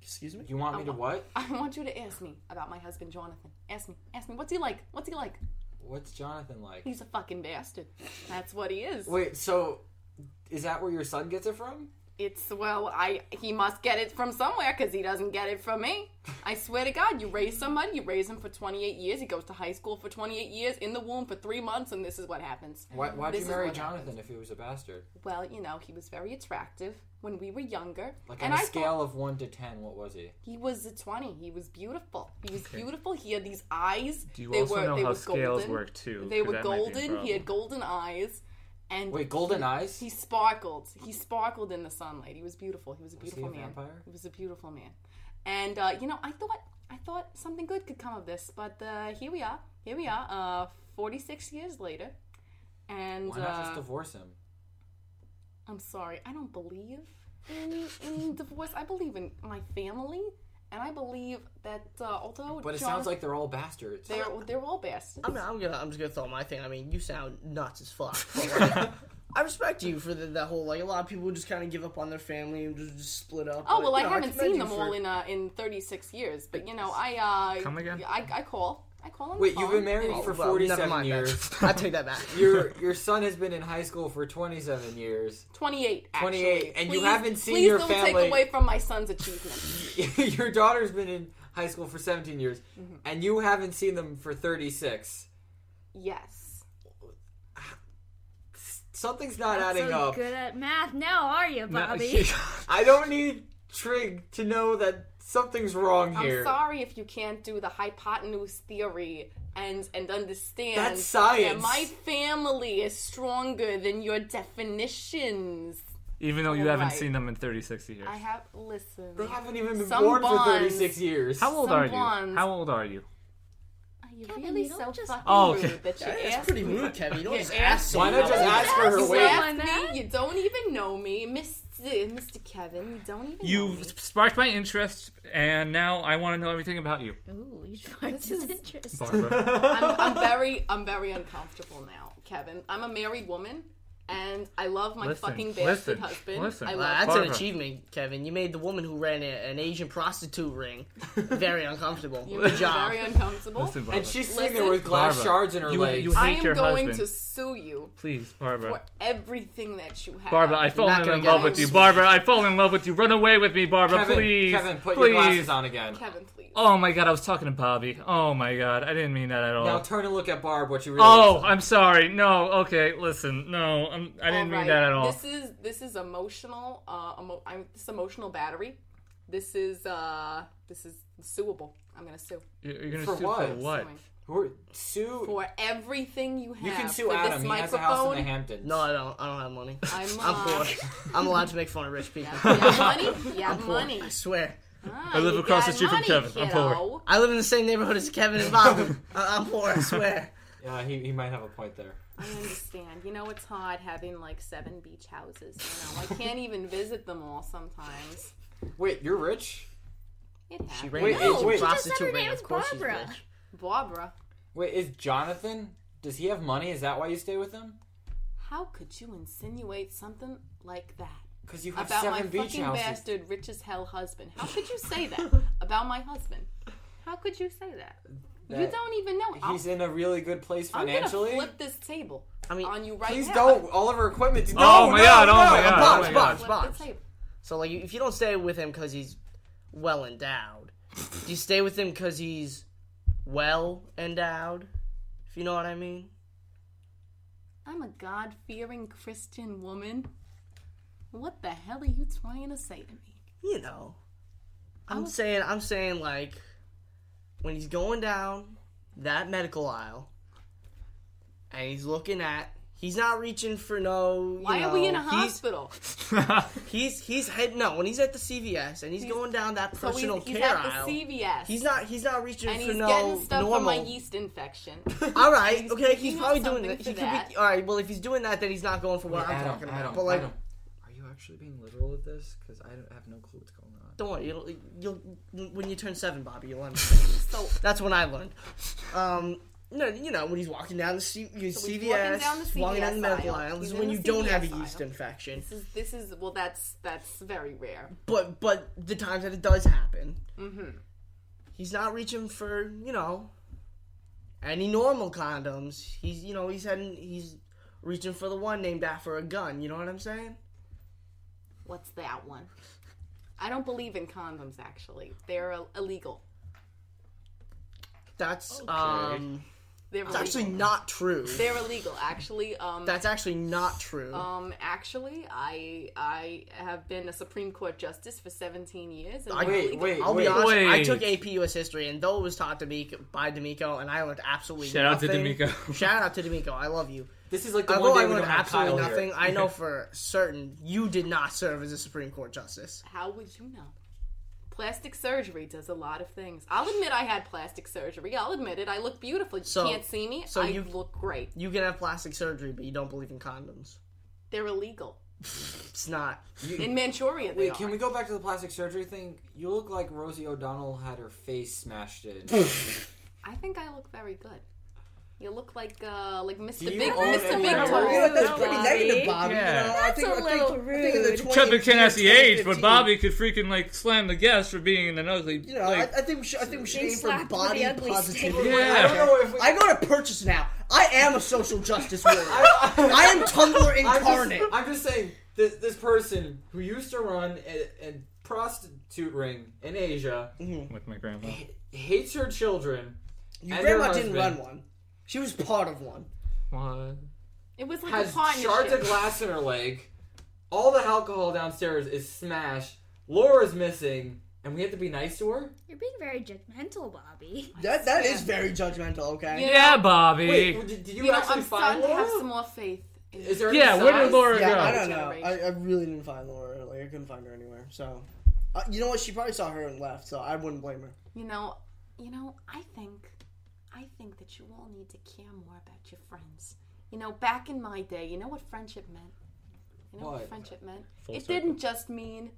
Excuse me? You want me to what? I want you to ask me about my husband, Jonathan. Ask me. What's he like? What's Jonathan like? He's a fucking bastard. That's what he is. Wait, so is that where your son gets it from? He must get it from somewhere because he doesn't get it from me. I swear to God, you raise somebody, you raise him for 28 years, he goes to high school for 28 years, in the womb for 3 months, and this is what happens. Why'd This you is marry what Jonathan happens. if he was a bastard? Well, he was very attractive when we were younger. Like and on a I scale of 1 to 10, what was he? He was a 20. He was beautiful. Beautiful. He had these eyes. Do you they also were, know they how were scales golden. work too? They 'Cause were that might be a golden. He had problem. golden eyes. And Wait, golden eyes? He sparkled. He sparkled in the sunlight. He was beautiful. He was a beautiful he a man. vampire? He was a beautiful man. And I thought something good could come of this, but here we are. 46 years later, and Why not just divorce him? I'm sorry, I don't believe in divorce. I believe in my family, and I believe that although But it sounds like they're all bastards. they're all bastards. I'm just gonna throw my thing. I mean, you sound nuts as fuck. But, like, I respect you for that whole, like, a lot of people just kind of give up on their family and just split up. Oh, but, well, I you know, haven't commend seen you them for- all in 36 years, but I Come again? I call on Wait, the you've phone. been married Oh, for well, 47 never mind years. that. I take that back. Your son has been in high school for 27 years. 28, actually. 28, and you Please- haven't seen please your don't family- take away from my son's achievement. Your daughter's been in high school for 17 years, Mm-hmm. and you haven't seen them for 36. Yes. Something's not Not adding so up. good at math now, are you, No, Bobby? I don't need Trig to know that something's wrong here. I'm sorry if you can't do the hypotenuse theory and understand That's science. that my family is stronger than your definitions. Even though you haven't Right. seen them in 36 years. I have listen. They haven't even been Some born for bonds- 36 years. How old Some are you? bonds- How old are you? Are you Kevin, really you so don't just- fucking Oh, rude okay. that you It's asked pretty me? rude, Kevin. You don't You just asked ask Why not someone. just ask her her You weight? asked Someone that? me. You don't even know me, Mr. Kevin. You don't even know You've me. sparked my interest, and now I want to know everything about you, Ooh, you sparked his interest. Barbara. I'm very uncomfortable now, Kevin. I'm a married woman, and I love my Listen, fucking bastard listen, husband. listen. I Well, love that's Barbara. an achievement, Kevin. You made the woman who ran an Asian prostitute ring very uncomfortable. you. Good job. Very uncomfortable. Listen, Barbara. And she's sitting there Listen. with glass Barbara, shards in her you- legs. you- I hate am your going husband. to sue you Please, Barbara. for everything that you have. Barbara, I've not fallen gonna in get love it. with you. Barbara, I've fallen in love with you. Run away with me, Barbara, Kevin, please. Kevin, put please. your glasses on again. Kevin, please. Oh my god, I was talking to Bobby. Oh my god, I didn't mean that at all. Now turn and look at Barb. What you really? Oh, I'm sorry. No, okay, listen. No, I didn't mean Alright, that at all. This is emotional. This emotional battery. This is suable. I'm gonna sue You're gonna For sue what? for what? Suing. Sue. For everything you have. You can sue for Adam. This He has a microphone. house in the Hamptons. No, I don't. I don't have money. I'm I'm poor. I'm allowed to make fun of rich people. You have money. You I'm have poor. money. I swear. I live You across the got street from money, Kevin. I'm poor. kiddo. I live in the same neighborhood as Kevin and Bobby. I'm poor. I swear. Yeah, he might have a point there. I understand. You know, it's hard having like 7 beach houses. You know, I can't even visit them all sometimes. Wait, you're rich? It She happens. ran Wait, an wait, Asian wait. She just prostitute said her ring. name Of is course she's Barbara. rich. Barbara, Wait, is Jonathan? Does he have money? Is that why you stay with him? how could you insinuate something like that Because you have about my 7 beach fucking houses. bastard, rich as hell husband? How could you say that about my husband? How could you say that? You That don't even know. He's in a really good place I'm financially. gonna flip this table I mean, on you right Please now. don't. All of our equipment. No, Oh my no, God, no. oh my God, Bobs, oh my Bobs, God. Flip Bobs. the table. So, like, if you don't stay with him because he's well endowed, do you stay with him because he's well endowed? If you know what I mean. I'm a God-fearing Christian woman. What the hell are you trying to say to me? You know. I'm saying, like, when he's going down that medical aisle and he's looking at, he's not reaching for no. Why are we in a hospital? He's heading no when he's at the CVS and he's going down that So personal he's care at the aisle. CVS. He's not reaching and for he's no getting stuff normal. for my yeast infection. All right, He's okay, picking he's up probably doing something that. for He could that. be all right. Well, if he's doing that, then he's not going for what Wait, I'm Adam, talking about. Adam, But like, Adam, are you actually being literal with this? Because I have no clue what's going on. don't worry, you'll when you turn 7, Bobby, you'll understand. So That's when I learned. No, when he's walking down the So CVS, he's walking down the walking down the CVS medical aisle. aisle. This He's is in when the you don't have a CVS yeast aisle. infection. This is well, that's very rare. But the times that it does happen, Mm-hmm. he's not reaching for any normal condoms. He's reaching for the one named after a gun. You know what I'm saying? What's that one? I don't believe in condoms. Actually, they're illegal. That's They're That's actually illegal. not true. They're illegal. Actually, That's actually not true. actually, I have been a Supreme Court justice for 17 years. And Wait. I'll be honest. I Wait. took AP US history, and though it was taught to me by D'Amico, and I learned absolutely Shout out to nothing. D'Amico. Shout out to D'Amico. I love you. This is like the Although one I day we learned don't have absolutely Kyle nothing, here. I know for certain you did not serve as a Supreme Court justice. How would you know? Plastic surgery does a lot of things. I'll admit I had plastic surgery. I'll admit it. I look beautiful. You So- can't see me. so I you- look great. You can have plastic surgery, but you don't believe in condoms. They're illegal. It's not. In Manchuria, they Wait, are. can we go back to the plastic surgery thing? You look like Rosie O'Donnell had her face smashed in. I think I look very good. You look like Mr. Do you Big own Mr. any Big of Toe. those? that's pretty negative, Bobby. Yeah. That's a little rude. Chubbin can't ask the age, but Bobby could freaking like slam the guest for being an ugly. You know, like, I think we should aim for slapped with body the ugly positivity. stick. Yeah. I don't know if we... I go to Purchase now. I am a social justice warrior. I am Tumblr incarnate. I'm just saying, this person who used to run a prostitute ring in Asia with my grandma. hates her children. Your and grandma her didn't husband, run one. She was part of one. What? It was like Has a partnership. shards of glass in her leg. All the alcohol downstairs is smashed. Laura's missing, and we have to be nice to her. You're being very judgmental, Bobby. That is very judgmental. Okay. Yeah. Yeah, Bobby. Wait, did you, You know, actually I'm find starting to Laura? have some more faith. In Is there any Yeah, where did signs? Laura Yeah, go? I don't know. Generation. I really didn't find Laura. Like I couldn't find her anywhere. So, you know what? She probably saw her and left. So I wouldn't blame her. You know, I think that you all need to care more about your friends. You know, back in my day, you know what friendship meant? You know what What? friendship meant? Full It circle. didn't just mean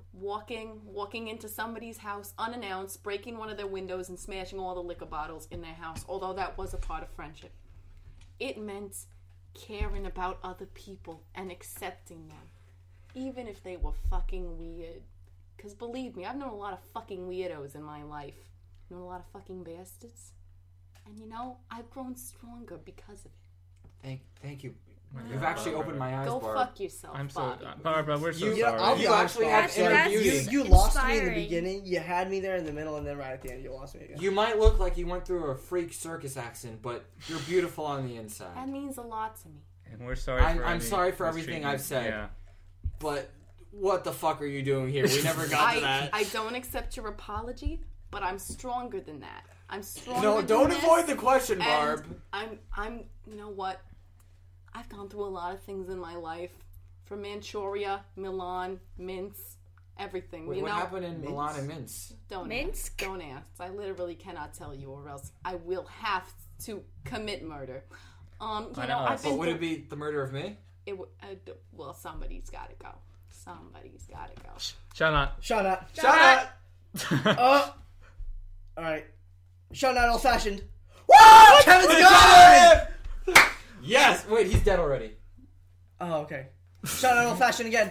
walking into somebody's house unannounced, breaking one of their windows and smashing all the liquor bottles in their house, although that was a part of friendship. It meant caring about other people and accepting them, even if they were fucking weird. Because believe me, I've known a lot of fucking weirdos in my life. Known a lot of fucking bastards. And you know, I've grown stronger because of it. Thank you. You've actually opened my eyes, Go Barb. fuck yourself, I'm so Bobby. Barbara. We're so You- sorry. I'll be You honest, actually Bob. have So inner That's beauty. You lost me in the inspiring. beginning. You had me there in the middle, and then right at the end, you lost me again. You might look like you went through a freak circus accent, but you're beautiful on the That inside. means a lot to me. And we're sorry. I'm sorry for everything I've said. Yeah. But what the fuck are you doing here? We never got to that. I don't accept your apology, but I'm stronger than that. I'm stronger No, than don't this, avoid the question, and Barb. I'm you know what? I've gone through a lot of things in my life. From Manchuria, Milan, Minsk, everything. Wait, you what know, happened in Milan and Minsk? Don't Minsk? ask. Don't ask. I literally cannot tell you, or else I will have to commit murder. You Why know, not? I've But been would through, it be the murder of me? well, somebody's got to go. Somebody's got to go. Shut up. Shut up. Shut up! All right. Shut out old fashioned. Woo! Kevin's gone! Yes! Wait, he's dead already. Oh, okay. Shut out old fashioned again.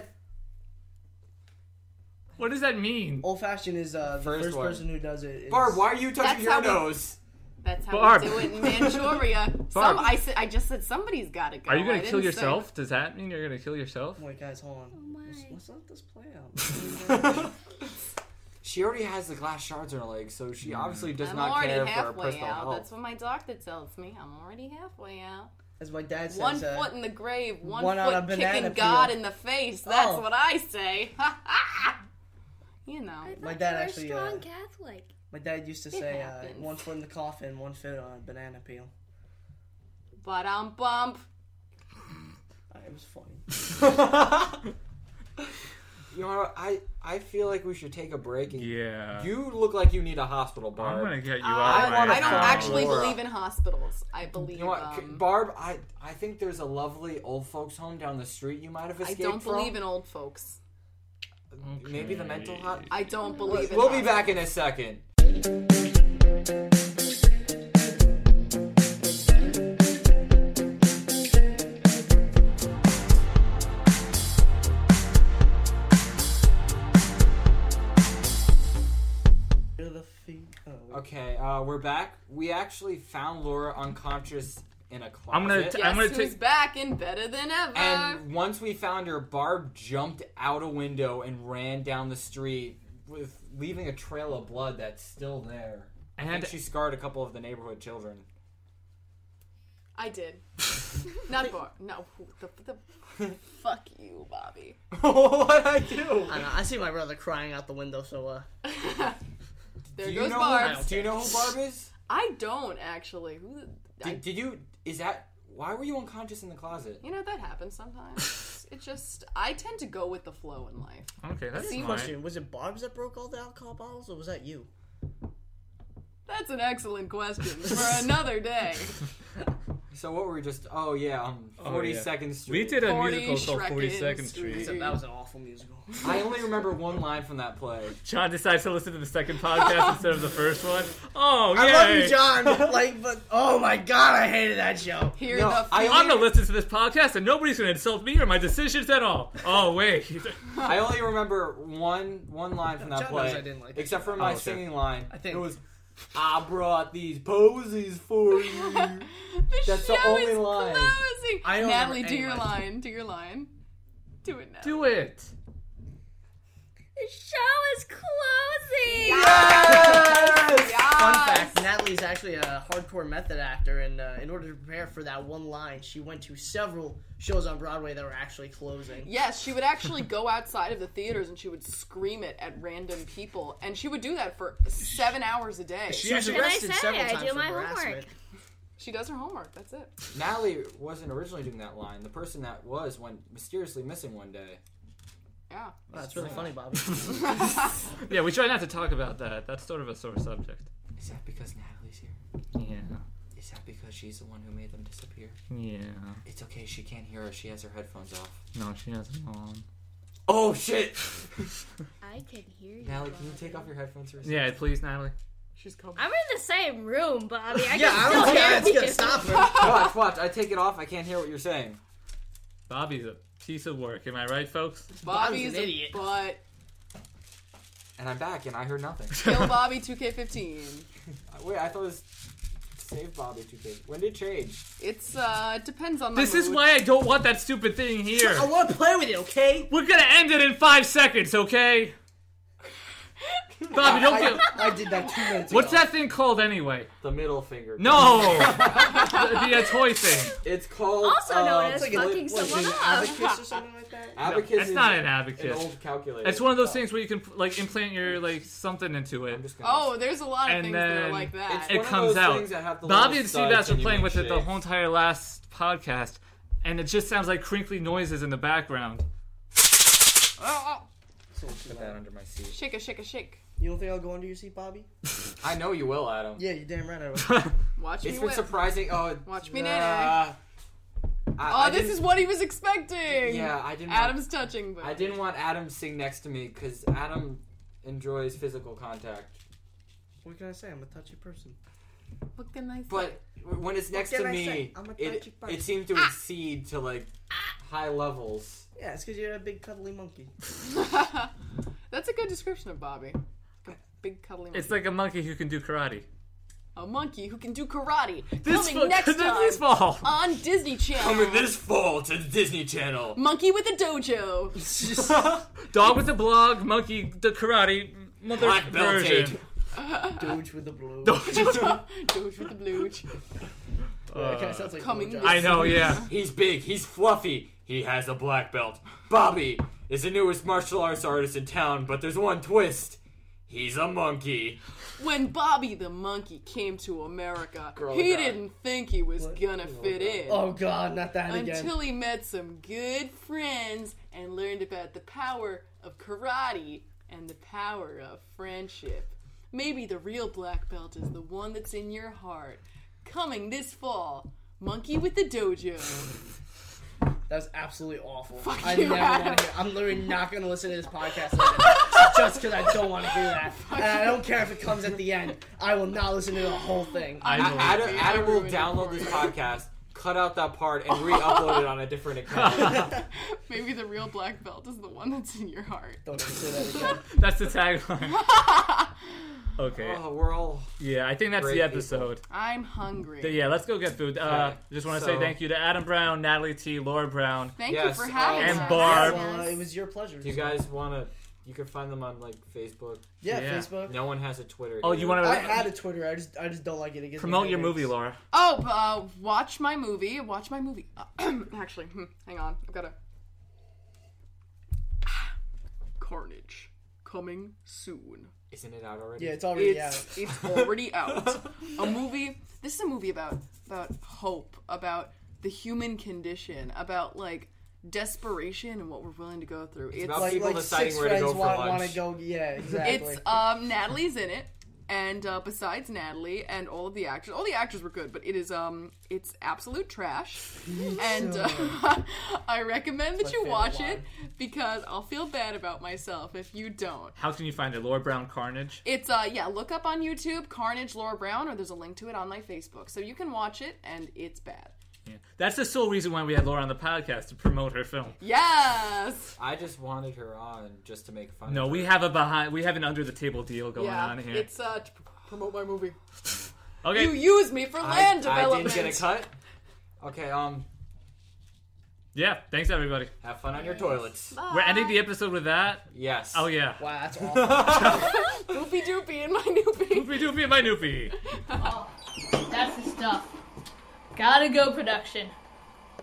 What does that mean? Old fashioned is the first one. person who does it. Is... Barb, why are you touching That's your how we- nose? That's how Barb. we do it in Manchuria. Barb. I just said somebody's got to go. Are you I gonna didn't kill say- yourself? Does that mean you're gonna kill yourself? Wait, guys, hold on. Oh my. Let's let this play out. She already has the glass shards in her leg, so she obviously does I'm not already care for her halfway personal out. health. That's what my doctor tells me. I'm already halfway out. As my dad says, One foot in the grave, one one on a foot banana kicking God peel. in the face. That's Oh. what I say. You know. I thought My you dad were a actually, strong Catholic. my dad used to It say, happens. one foot in the coffin, one foot on a banana peel. But bump. It was funny. You know what? I feel like we should take a break. And Yeah. You look like you need a hospital, I'm Barb. gonna get you I out. wanna right I don't now. actually Laura. believe in hospitals. I believe. You know what, Barb? I think there's a lovely old folks home down the street you might have I escaped don't from. believe in old folks. Maybe the mental hot. I don't believe in We'll be hospitals. back in a second. we're back. We actually found Laura unconscious in a closet. I'm gonna Guess who's back and better than ever? And once we found her, Barb jumped out a window and ran down the street, leaving a trail of blood that's still there. And she scarred a couple of the neighborhood children. I did. Not Barb. No. Fuck you, Bobby. What'd I do? I don't know. I see my brother crying out the window, so There goes Barb. Do you know who Barb is? I don't actually. Did you? Is that? Why were you unconscious in the closet? You know, that happens sometimes. It just, I tend to go with the flow in life. Okay, that's a smart. question. Was it Barb's that broke all the alcohol bottles, or was that you? That's an excellent question for another day. So what were we just? Oh yeah, 42nd Street. We did a 40 musical called 42nd Shrekin Street. Street. That was an awful musical. I only remember one line from that play. John decides to listen to the second podcast instead of the first one. Oh, I yay. love you, John. But oh my god, I hated that show. Hear No, the I'm gonna listen to this podcast and nobody's gonna insult me or my decisions at all. Oh wait. I only remember one line from that John play, knows I didn't like it. except for my okay. singing line. I think it was, "I brought these posies for you." That's the show only is line. closing. I don't Natalie, remember do any your lines. line. Do your line. Do it now. Do it. The show is closing. Yes! Fun fact: Natalie's actually a hardcore method actor, and in order to prepare for that one line, she went to several shows on Broadway that were actually closing. Yes, she would actually go outside of the theaters and she would scream it at random people, and she would do that for 7 hours a day. She was What can I arrested say? several I times do for my harassment. homework. She does her homework. That's it. Natalie wasn't originally doing that line. The person that went mysteriously missing one day. Yeah. Wow, that's really funny, Bobby. Yeah, we try not to talk about that. That's sort of a sore subject. Is that because Natalie's here? Yeah. Is that because she's the one who made them disappear? Yeah. It's okay, she can't hear us. She has her headphones off. No, she has them on. Oh, shit! I could hear you. Natalie, can you Bobby. take off your headphones for a second? Yeah, please, Natalie. She's coming. I'm in the same room, Bobby. I Yeah, can I still don't think hear that's you. gonna stop her. Watch. I take it off. I can't hear what you're saying. Bobby's a piece of work. Am I right, folks? Bobby's an idiot. But And I'm back, and I heard nothing. kill Bobby 2K15. Wait, I thought it was Save Bobby 2K. When did it change? It's it depends on the This mood. is why I don't want that stupid thing here. I want to play with it, okay? We're gonna end it in 5 seconds, okay? Bobby, don't get... I did that 2 minutes ago. What's that thing called anyway? The middle finger. No! the toy thing. It's called... Also known as like fucking what, someone an up. abacus or something like that? Abacus It's is not an an abacus. old calculator. It's one of those things where you can like implant your like something into it. I'm just gonna... Oh, there's a lot of And things that are then like that. It's It one of comes those out. things that have the Bobby little and studs Seabass were and you playing make with it the shapes. whole entire last podcast, and it just sounds like crinkly noises in the background. Oh, Put that under my seat. shake a shake a shake. You don't think I'll go under your seat, Bobby? I know you will, Adam. Yeah, you're damn right I will. Watch It's me been whip. surprising. Oh, Watch me, Nene. I This didn't- is what he was expecting. Yeah, I didn't. Adam's touching, but I didn't want Adam sitting next to me because Adam enjoys physical contact. What can I say? I'm a touchy person. What can I say? But when it's next can to I me, say? I'm a touchy person. it seems to exceed to like high levels. Yeah, it's because you're a big cuddly monkey. That's a good description of Bobby. A big cuddly monkey. It's like a monkey who can do karate. a monkey who can do karate. This Coming next time this fall. on Disney Channel. fall to the Disney Channel. Monkey with a dojo. Dog with the blog, monkey the karate, mother Black belt version. Doge with the blue. Doge with the blooch. That kind of sounds like Coming blowjob. I know, yeah. He's big. He's fluffy. He has a black belt. Bobby is the newest martial arts artist in town, but there's one twist. He's a monkey. When Bobby the monkey came to America, Girl, he God. didn't think he was gonna fit in. Oh god, not that again. Until he met some good friends and learned about the power of karate and the power of friendship. Maybe the real black belt is the one that's in your heart. Coming this fall, Monkey with the Dojo. That was absolutely awful. Fuck I you, never Adam. want to hear. I'm literally not going to listen to this podcast later, just because I don't want to hear that. And I don't care if it comes at the end. I will not listen to the whole thing. Adam will download this podcast, cut out that part, and re-upload it on a different account. Maybe the real black belt is the one that's in your heart. Don't ever say that again. That's the tagline. Okay. Oh, we're all. Yeah, I think that's Great the people. episode. I'm hungry. Yeah, let's go get food. Okay, Just want to so- say thank you to Adam Brown, Natalie T, Laura Brown. Thank Yes, you for having and us. Barb. Well, it was your pleasure. Do you guys want to? You can find them on like Facebook. Yeah, Yeah. Facebook. No one has a Twitter. Oh, here. you want I to had a Twitter. I just don't like it. It gives me promote your headaches. movie, Laura? Oh, watch my movie. Watch my movie. Actually, hang on. I've got to. Carnage. Coming soon. Isn't it out already? Yeah, it's already out. It's already out. A movie. This is a movie about hope, about the human condition, about like desperation and what we're willing to go through. It's about people deciding where to go for lunch. Want to go? Yeah, exactly. It's Natalie's in it, and besides Natalie and all the actors were good, but it is it's absolute trash, and I recommend that my you favorite watch line. it because I'll feel bad about myself if you don't. How can you find it? Laura Brown Carnage. It's look up on YouTube Carnage Laura Brown, or there's a link to it on my Facebook, so you can watch it, and it's bad. Yeah. That's the sole reason why we had Laura on the podcast, to promote her film. Yes. I just wanted her on just to make fun. No, of her. we have an under the table deal going on here. It's to promote my movie. Okay. You use me for land I development. didn't get a cut. Okay. Yeah, thanks everybody. Have fun on your toilets. We're ending the episode with that. Yes. Oh yeah. wow, that's awful. Doopy doopy in my newbie. Doopy doopy and my noopy. That's the stuff. Gotta go production.